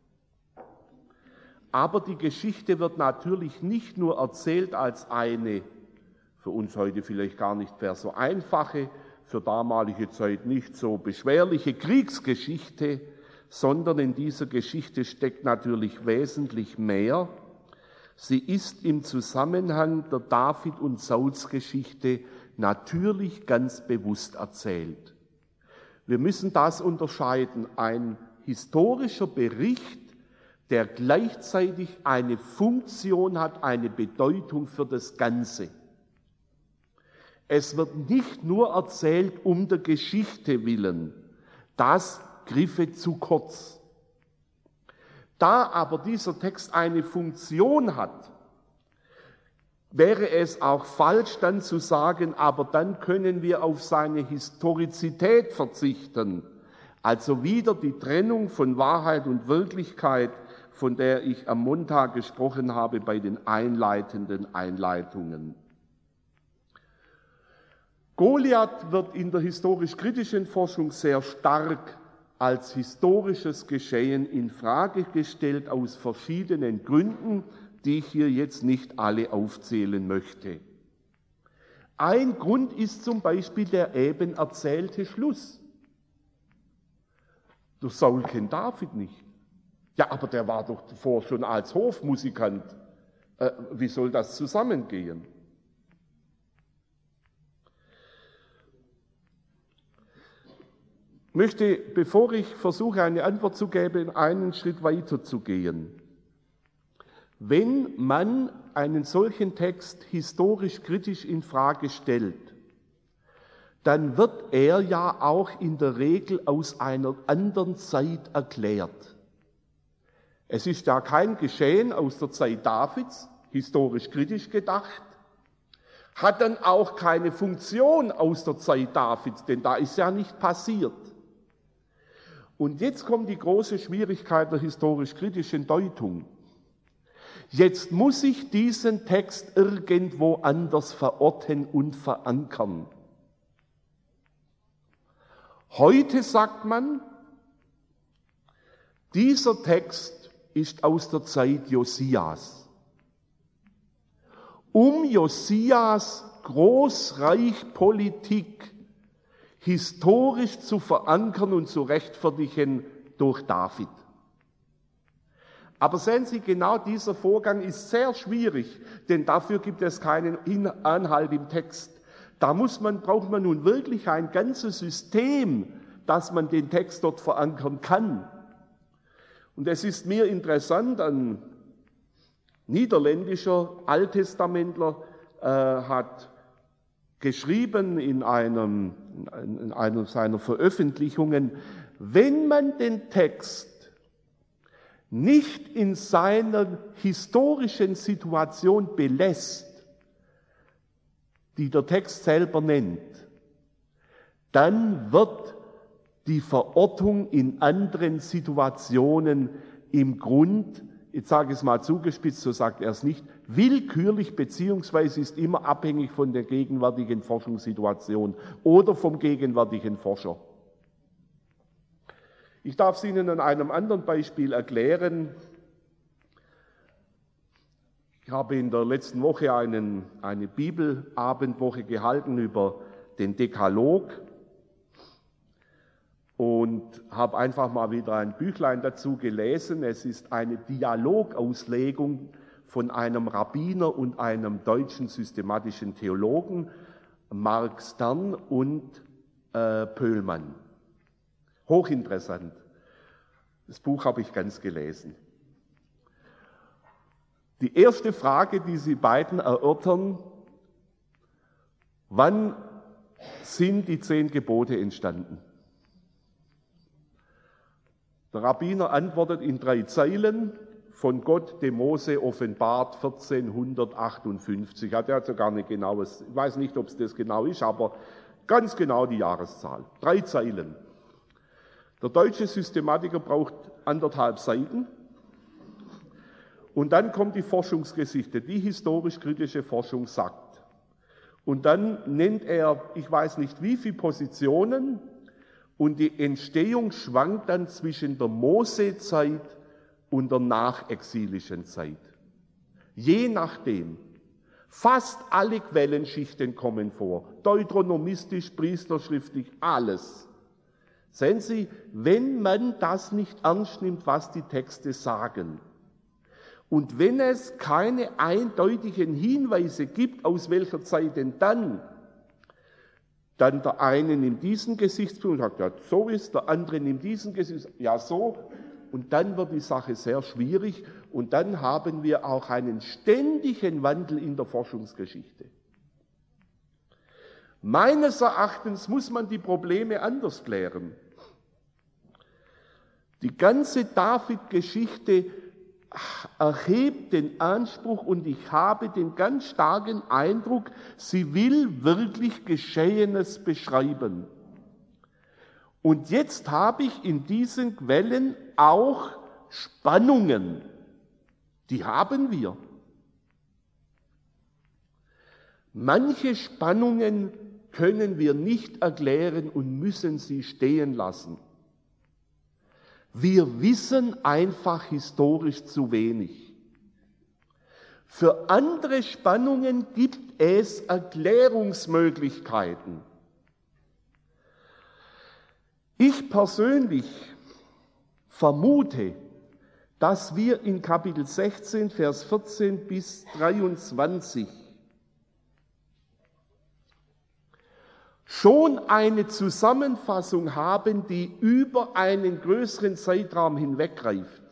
Aber die Geschichte wird natürlich nicht nur erzählt als eine für uns heute vielleicht gar nicht mehr so einfache, für damalige Zeit nicht so beschwerliche Kriegsgeschichte, sondern in dieser Geschichte steckt natürlich wesentlich mehr. Sie ist im Zusammenhang der David- und Sauls-Geschichte natürlich ganz bewusst erzählt. Wir müssen das unterscheiden: ein historischer Bericht, der gleichzeitig eine Funktion hat, eine Bedeutung für das Ganze. Es wird nicht nur erzählt um der Geschichte willen, das griffe zu kurz. Da aber dieser Text eine Funktion hat, wäre es auch falsch, dann zu sagen, aber dann können wir auf seine Historizität verzichten. Also wieder die Trennung von Wahrheit und Wirklichkeit, von der ich am Montag gesprochen habe bei den einleitenden Einleitungen. Goliath wird in der historisch-kritischen Forschung sehr stark als historisches Geschehen in Frage gestellt, aus verschiedenen Gründen, die ich hier jetzt nicht alle aufzählen möchte. Ein Grund ist zum Beispiel der eben erzählte Schluss. Der Saul kennt David nicht. Ja, aber der war doch zuvor schon als Hofmusikant. Äh, wie soll das zusammengehen? Ich möchte, bevor ich versuche, eine Antwort zu geben, einen Schritt weiter zu gehen. Wenn man einen solchen Text historisch-kritisch in Frage stellt, dann wird er ja auch in der Regel aus einer anderen Zeit erklärt. Es ist ja kein Geschehen aus der Zeit Davids, historisch-kritisch gedacht, hat dann auch keine Funktion aus der Zeit Davids, denn da ist ja nicht passiert. Und jetzt kommt die große Schwierigkeit der historisch-kritischen Deutung.
Jetzt muss ich diesen Text irgendwo anders verorten und verankern. Heute sagt man, dieser Text ist aus der Zeit Josias. Um Josias Großreichpolitik historisch zu verankern und zu rechtfertigen durch David. Aber sehen Sie, genau dieser Vorgang ist sehr schwierig, denn dafür gibt es keinen Anhalt im Text. Da muss man, braucht man nun wirklich ein ganzes System, dass man den Text dort verankern kann. Und es ist mir interessant, ein niederländischer Alttestamentler äh, hat geschrieben in einem, in einer seiner Veröffentlichungen, wenn man den Text nicht in seiner historischen Situation belässt, die der Text selber nennt, dann wird die Verortung in anderen Situationen im Grund, jetzt sage ich es mal zugespitzt, so sagt er es nicht, willkürlich beziehungsweise ist immer abhängig von der gegenwärtigen Forschungssituation oder vom gegenwärtigen Forscher. Ich darf es Ihnen an einem anderen Beispiel erklären. Ich habe in der letzten Woche einen, eine Bibelabendwoche gehalten über den Dekalog und habe einfach mal wieder ein Büchlein dazu gelesen. Es ist eine Dialogauslegung von einem Rabbiner und einem deutschen systematischen Theologen, Mark Stern und äh, Pöhlmann. Hochinteressant. Das Buch habe ich ganz gelesen. Die erste Frage, die Sie beiden erörtern, wann sind die zehn Gebote entstanden? Der Rabbiner antwortet in drei Zeilen, von Gott dem Mose offenbart vierzehnhundertachtundfünfzig. Hat er also gar nicht genaues, ich weiß nicht, ob es das genau ist, aber ganz genau die Jahreszahl. Drei Zeilen. Der deutsche Systematiker braucht anderthalb Seiten und dann kommt die Forschungsgeschichte, die historisch-kritische Forschung sagt. Und dann nennt er, ich weiß nicht wie viele Positionen und die Entstehung schwankt dann zwischen der Mosezeit und der nachexilischen Zeit. Je nachdem. Fast alle Quellenschichten kommen vor, deuteronomistisch, priesterschriftlich, alles. Sehen Sie, wenn man das nicht ernst nimmt, was die Texte sagen, und wenn es keine eindeutigen Hinweise gibt, aus welcher Zeit denn dann, dann der eine nimmt diesen Gesichtspunkt und sagt, ja, so ist, der andere nimmt diesen Gesichtspunkt, ja, so, und dann wird die Sache sehr schwierig und dann haben wir auch einen ständigen Wandel in der Forschungsgeschichte. Meines Erachtens muss man die Probleme anders klären. Die ganze David-Geschichte erhebt den Anspruch und ich habe den ganz starken Eindruck, sie will wirklich Geschehenes beschreiben. Und jetzt habe ich in diesen Quellen auch Spannungen. Die haben wir. Manche Spannungen können wir nicht erklären und müssen sie stehen lassen. Wir wissen einfach historisch zu wenig. Für andere Spannungen gibt es Erklärungsmöglichkeiten. Ich persönlich vermute, dass wir in Kapitel sechzehn, Vers vierzehn bis dreiundzwanzig schon eine Zusammenfassung haben, die über einen größeren Zeitraum hinweggreift.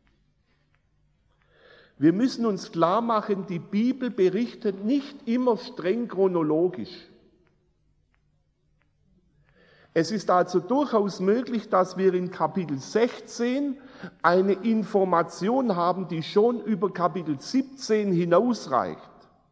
Wir müssen uns klar machen, die Bibel berichtet nicht immer streng chronologisch. Es ist also durchaus möglich, dass wir in Kapitel sechzehn eine Information haben, die schon über Kapitel siebzehn hinausreicht.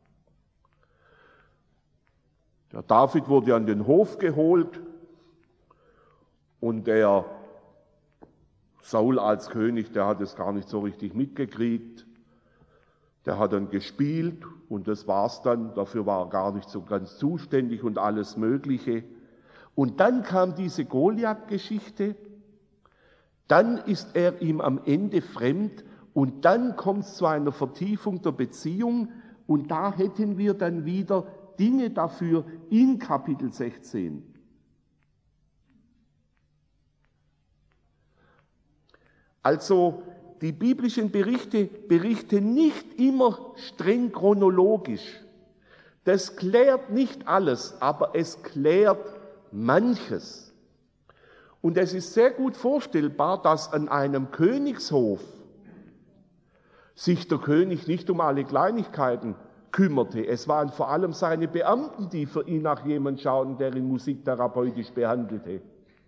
Der David wurde an den Hof geholt und der Saul als König, der hat es gar nicht so richtig mitgekriegt. Der hat dann gespielt und das war's dann. Dafür war er gar nicht so ganz zuständig und alles Mögliche. Und dann kam diese Goliath-Geschichte. Dann ist er ihm am Ende fremd und dann kommt es zu einer Vertiefung der Beziehung und da hätten wir dann wieder Dinge dafür in Kapitel sechzehn. Also die biblischen Berichte berichten nicht immer streng chronologisch. Das klärt nicht alles, aber es klärt manches. Und es ist sehr gut vorstellbar, dass an einem Königshof sich der König nicht um alle Kleinigkeiten kümmerte. Es waren vor allem seine Beamten, die für ihn nach jemandem schauten, der ihn musiktherapeutisch behandelte.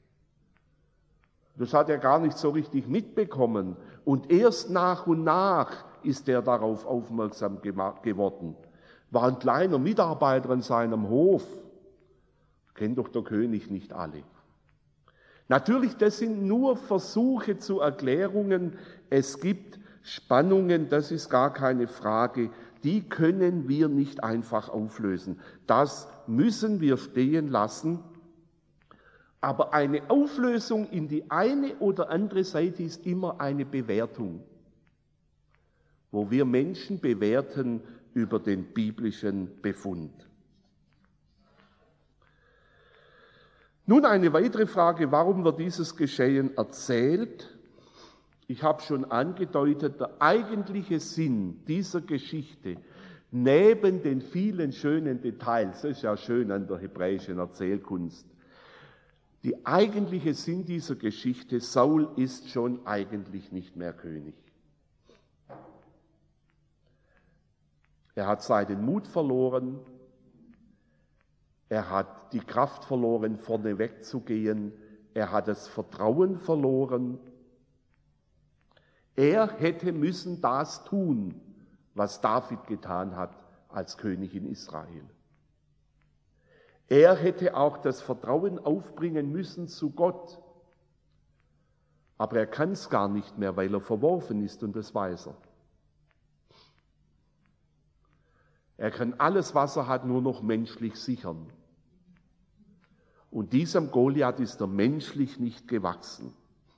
Das hat er gar nicht so richtig mitbekommen. Und erst nach und nach ist er darauf aufmerksam geworden. War ein kleiner Mitarbeiter an seinem Hof. Kennt doch der König nicht alle. Natürlich, das sind nur Versuche zu Erklärungen. Es gibt Spannungen, das ist gar keine Frage. Die können wir nicht einfach auflösen. Das müssen wir stehen lassen. Aber eine Auflösung in die eine oder andere Seite ist immer eine Bewertung, wo wir Menschen bewerten über den biblischen Befund. Nun eine weitere Frage, warum wird dieses Geschehen erzählt? Ich habe schon angedeutet, der eigentliche Sinn dieser Geschichte, neben den vielen schönen Details, das ist ja schön an der hebräischen Erzählkunst, die eigentliche Sinn dieser Geschichte, Saul ist schon eigentlich nicht mehr König. Er hat seinen Mut verloren, er hat die Kraft verloren, vorne wegzugehen, er hat das Vertrauen verloren. Er hätte müssen das tun, was David getan hat als König in Israel. Er hätte auch das Vertrauen aufbringen müssen zu Gott. Aber er kann es gar nicht mehr, weil er verworfen ist und das weiß er. Er kann alles, was er hat, nur noch menschlich sichern. Und diesem Goliath ist er menschlich nicht gewachsen.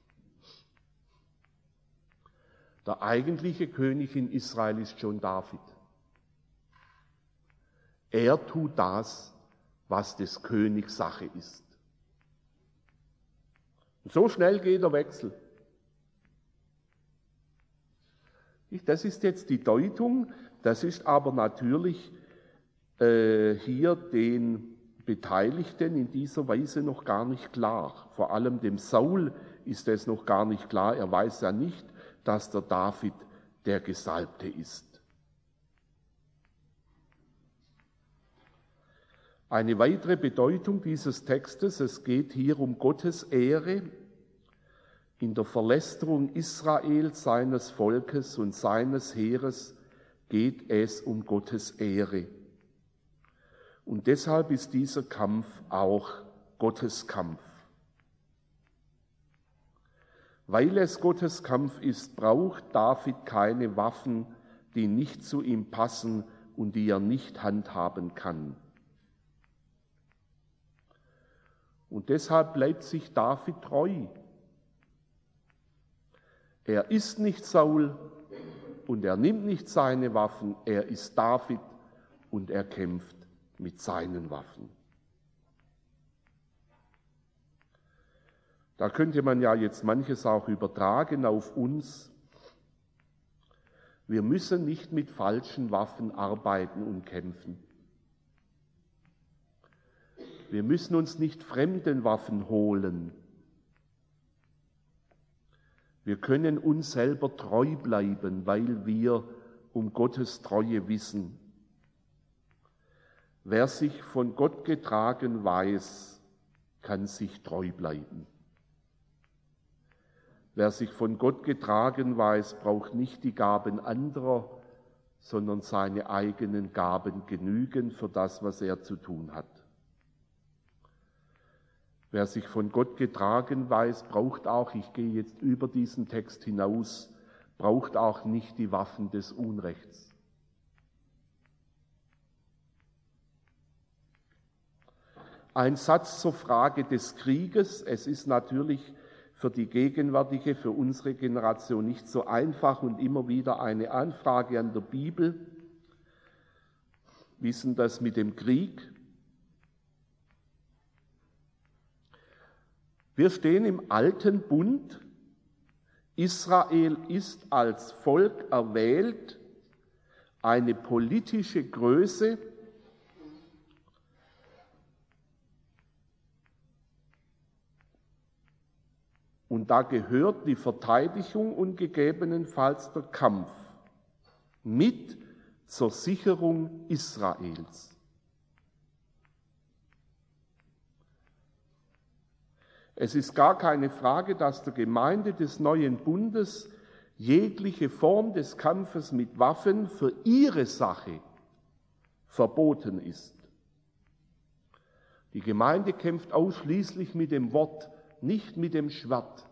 Der eigentliche König in Israel ist schon David. Er tut das, was des Königs Sache ist. Und so schnell geht der Wechsel. Das ist jetzt die Deutung, das ist aber natürlich äh, hier den Beteiligten in dieser Weise noch gar nicht klar. Vor allem dem Saul ist es noch gar nicht klar. Er weiß ja nicht, dass der David der Gesalbte ist. Eine weitere Bedeutung dieses Textes, es geht hier um Gottes Ehre in der Verlästerung Israels, seines Volkes und seines Heeres geht es um Gottes Ehre. Und deshalb ist dieser Kampf auch Gottes Kampf. Weil es Gottes Kampf ist, braucht David keine Waffen, die nicht zu ihm passen und die er nicht handhaben kann. Und deshalb bleibt sich David treu. Er ist nicht Saul und er nimmt nicht seine Waffen, er ist David und er kämpft mit seinen Waffen. Da könnte man ja jetzt manches auch übertragen auf uns. Wir müssen nicht mit falschen Waffen arbeiten und kämpfen. Wir müssen uns nicht fremden Waffen holen. Wir können uns selber treu bleiben, weil wir um Gottes Treue wissen. Wer sich von Gott getragen weiß, kann sich treu bleiben. Wer sich von Gott getragen weiß, braucht nicht die Gaben anderer, sondern seine eigenen Gaben genügen für das, was er zu tun hat. Wer sich von Gott getragen weiß, braucht auch, ich gehe jetzt über diesen Text hinaus, braucht auch nicht die Waffen des Unrechts. Ein Satz zur Frage des Krieges. Es ist natürlich für die gegenwärtige, für unsere Generation nicht so einfach und immer wieder eine Anfrage an der Bibel. Wie ist denn das mit dem Krieg? Wir stehen im Alten Bund. Israel ist als Volk erwählt, eine politische Größe, und da gehört die Verteidigung und gegebenenfalls der Kampf mit zur Sicherung Israels. Es ist gar keine Frage, dass der Gemeinde des neuen Bundes jegliche Form des Kampfes mit Waffen für ihre Sache verboten ist. Die Gemeinde kämpft ausschließlich mit dem Wort, nicht mit dem Schwert.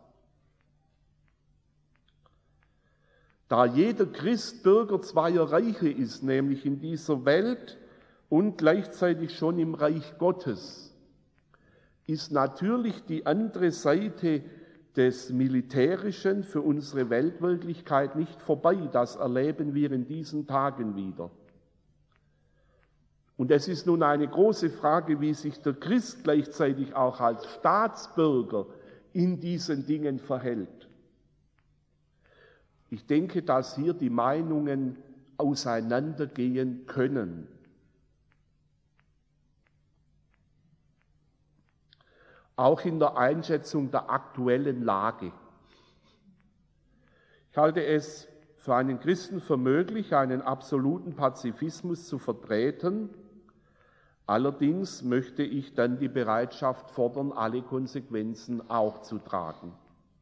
Da jeder Christ Bürger zweier Reiche ist, nämlich in dieser Welt und gleichzeitig schon im Reich Gottes, ist natürlich die andere Seite des Militärischen für unsere Weltwirklichkeit nicht vorbei. Das erleben wir in diesen Tagen wieder. Und es ist nun eine große Frage, wie sich der Christ gleichzeitig auch als Staatsbürger in diesen Dingen verhält. Ich denke, dass hier die Meinungen auseinandergehen können. Auch in der Einschätzung der aktuellen Lage. Ich halte es für einen Christen für möglich, einen absoluten Pazifismus zu vertreten. Allerdings möchte ich dann die Bereitschaft fordern, alle Konsequenzen auch zu tragen.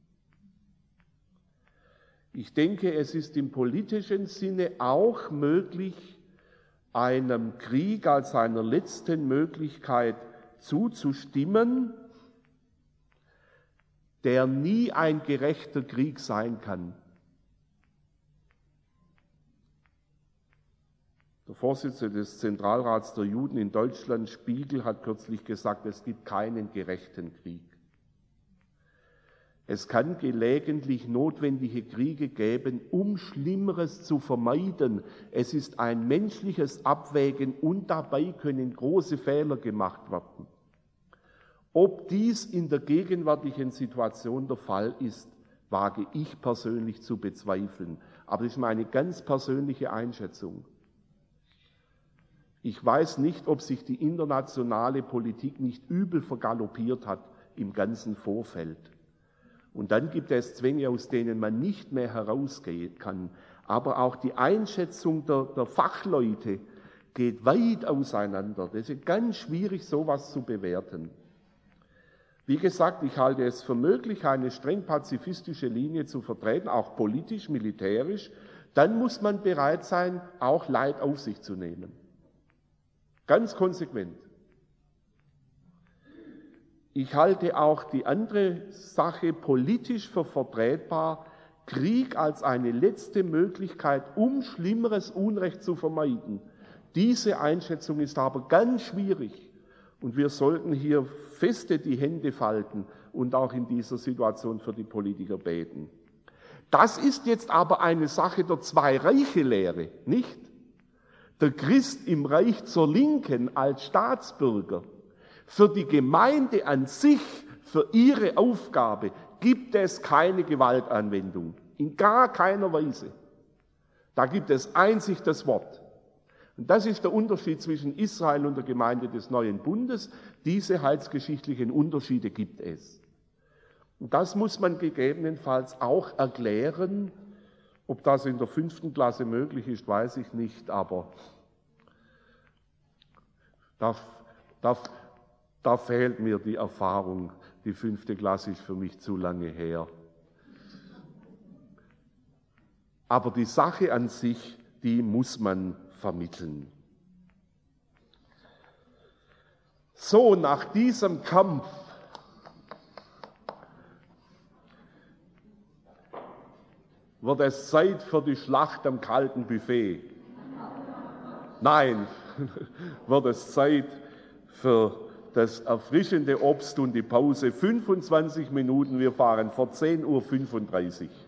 Ich denke, es ist im politischen Sinne auch möglich, einem Krieg als einer letzten Möglichkeit zuzustimmen, der nie ein gerechter Krieg sein kann. Der Vorsitzende des Zentralrats der Juden in Deutschland, Spiegel, hat kürzlich gesagt, es gibt keinen gerechten Krieg. Es kann gelegentlich notwendige Kriege geben, um Schlimmeres zu vermeiden. Es ist ein menschliches Abwägen und dabei können große Fehler gemacht werden. Ob dies in der gegenwärtigen Situation der Fall ist, wage ich persönlich zu bezweifeln. Aber das ist meine ganz persönliche Einschätzung. Ich weiß nicht, ob sich die internationale Politik nicht übel vergaloppiert hat im ganzen Vorfeld. Und dann gibt es Zwänge, aus denen man nicht mehr herausgehen kann. Aber auch die Einschätzung der, der Fachleute geht weit auseinander. Das ist ganz schwierig, sowas zu bewerten. Wie gesagt, ich halte es für möglich, eine streng pazifistische Linie zu vertreten, auch politisch, militärisch. Dann muss man bereit sein, auch Leid auf sich zu nehmen. Ganz konsequent. Ich halte auch die andere Sache politisch für vertretbar, Krieg als eine letzte Möglichkeit, um schlimmeres Unrecht zu vermeiden. Diese Einschätzung ist aber ganz schwierig und wir sollten hier feste die Hände falten und auch in dieser Situation für die Politiker beten. Das ist jetzt aber eine Sache der Zwei-Reiche-Lehre, nicht? Der Christ im Reich zur Linken als Staatsbürger. Für die Gemeinde an sich, für ihre Aufgabe, gibt es keine Gewaltanwendung. In gar keiner Weise. Da gibt es einzig das Wort. Und das ist der Unterschied zwischen Israel und der Gemeinde des neuen Bundes. Diese heilsgeschichtlichen Unterschiede gibt es. Und das muss man gegebenenfalls auch erklären. Ob das in der fünften Klasse möglich ist, weiß ich nicht, aber da, da, da fehlt mir die Erfahrung. Die fünfte Klasse ist für mich zu lange her. Aber die Sache an sich, die muss man vermitteln. So, nach diesem Kampf wird es Zeit für die Schlacht am kalten Buffet. Nein, wird es Zeit für das erfrischende Obst und die Pause fünfundzwanzig Minuten. Wir fahren vor zehn Uhr fünfunddreißig.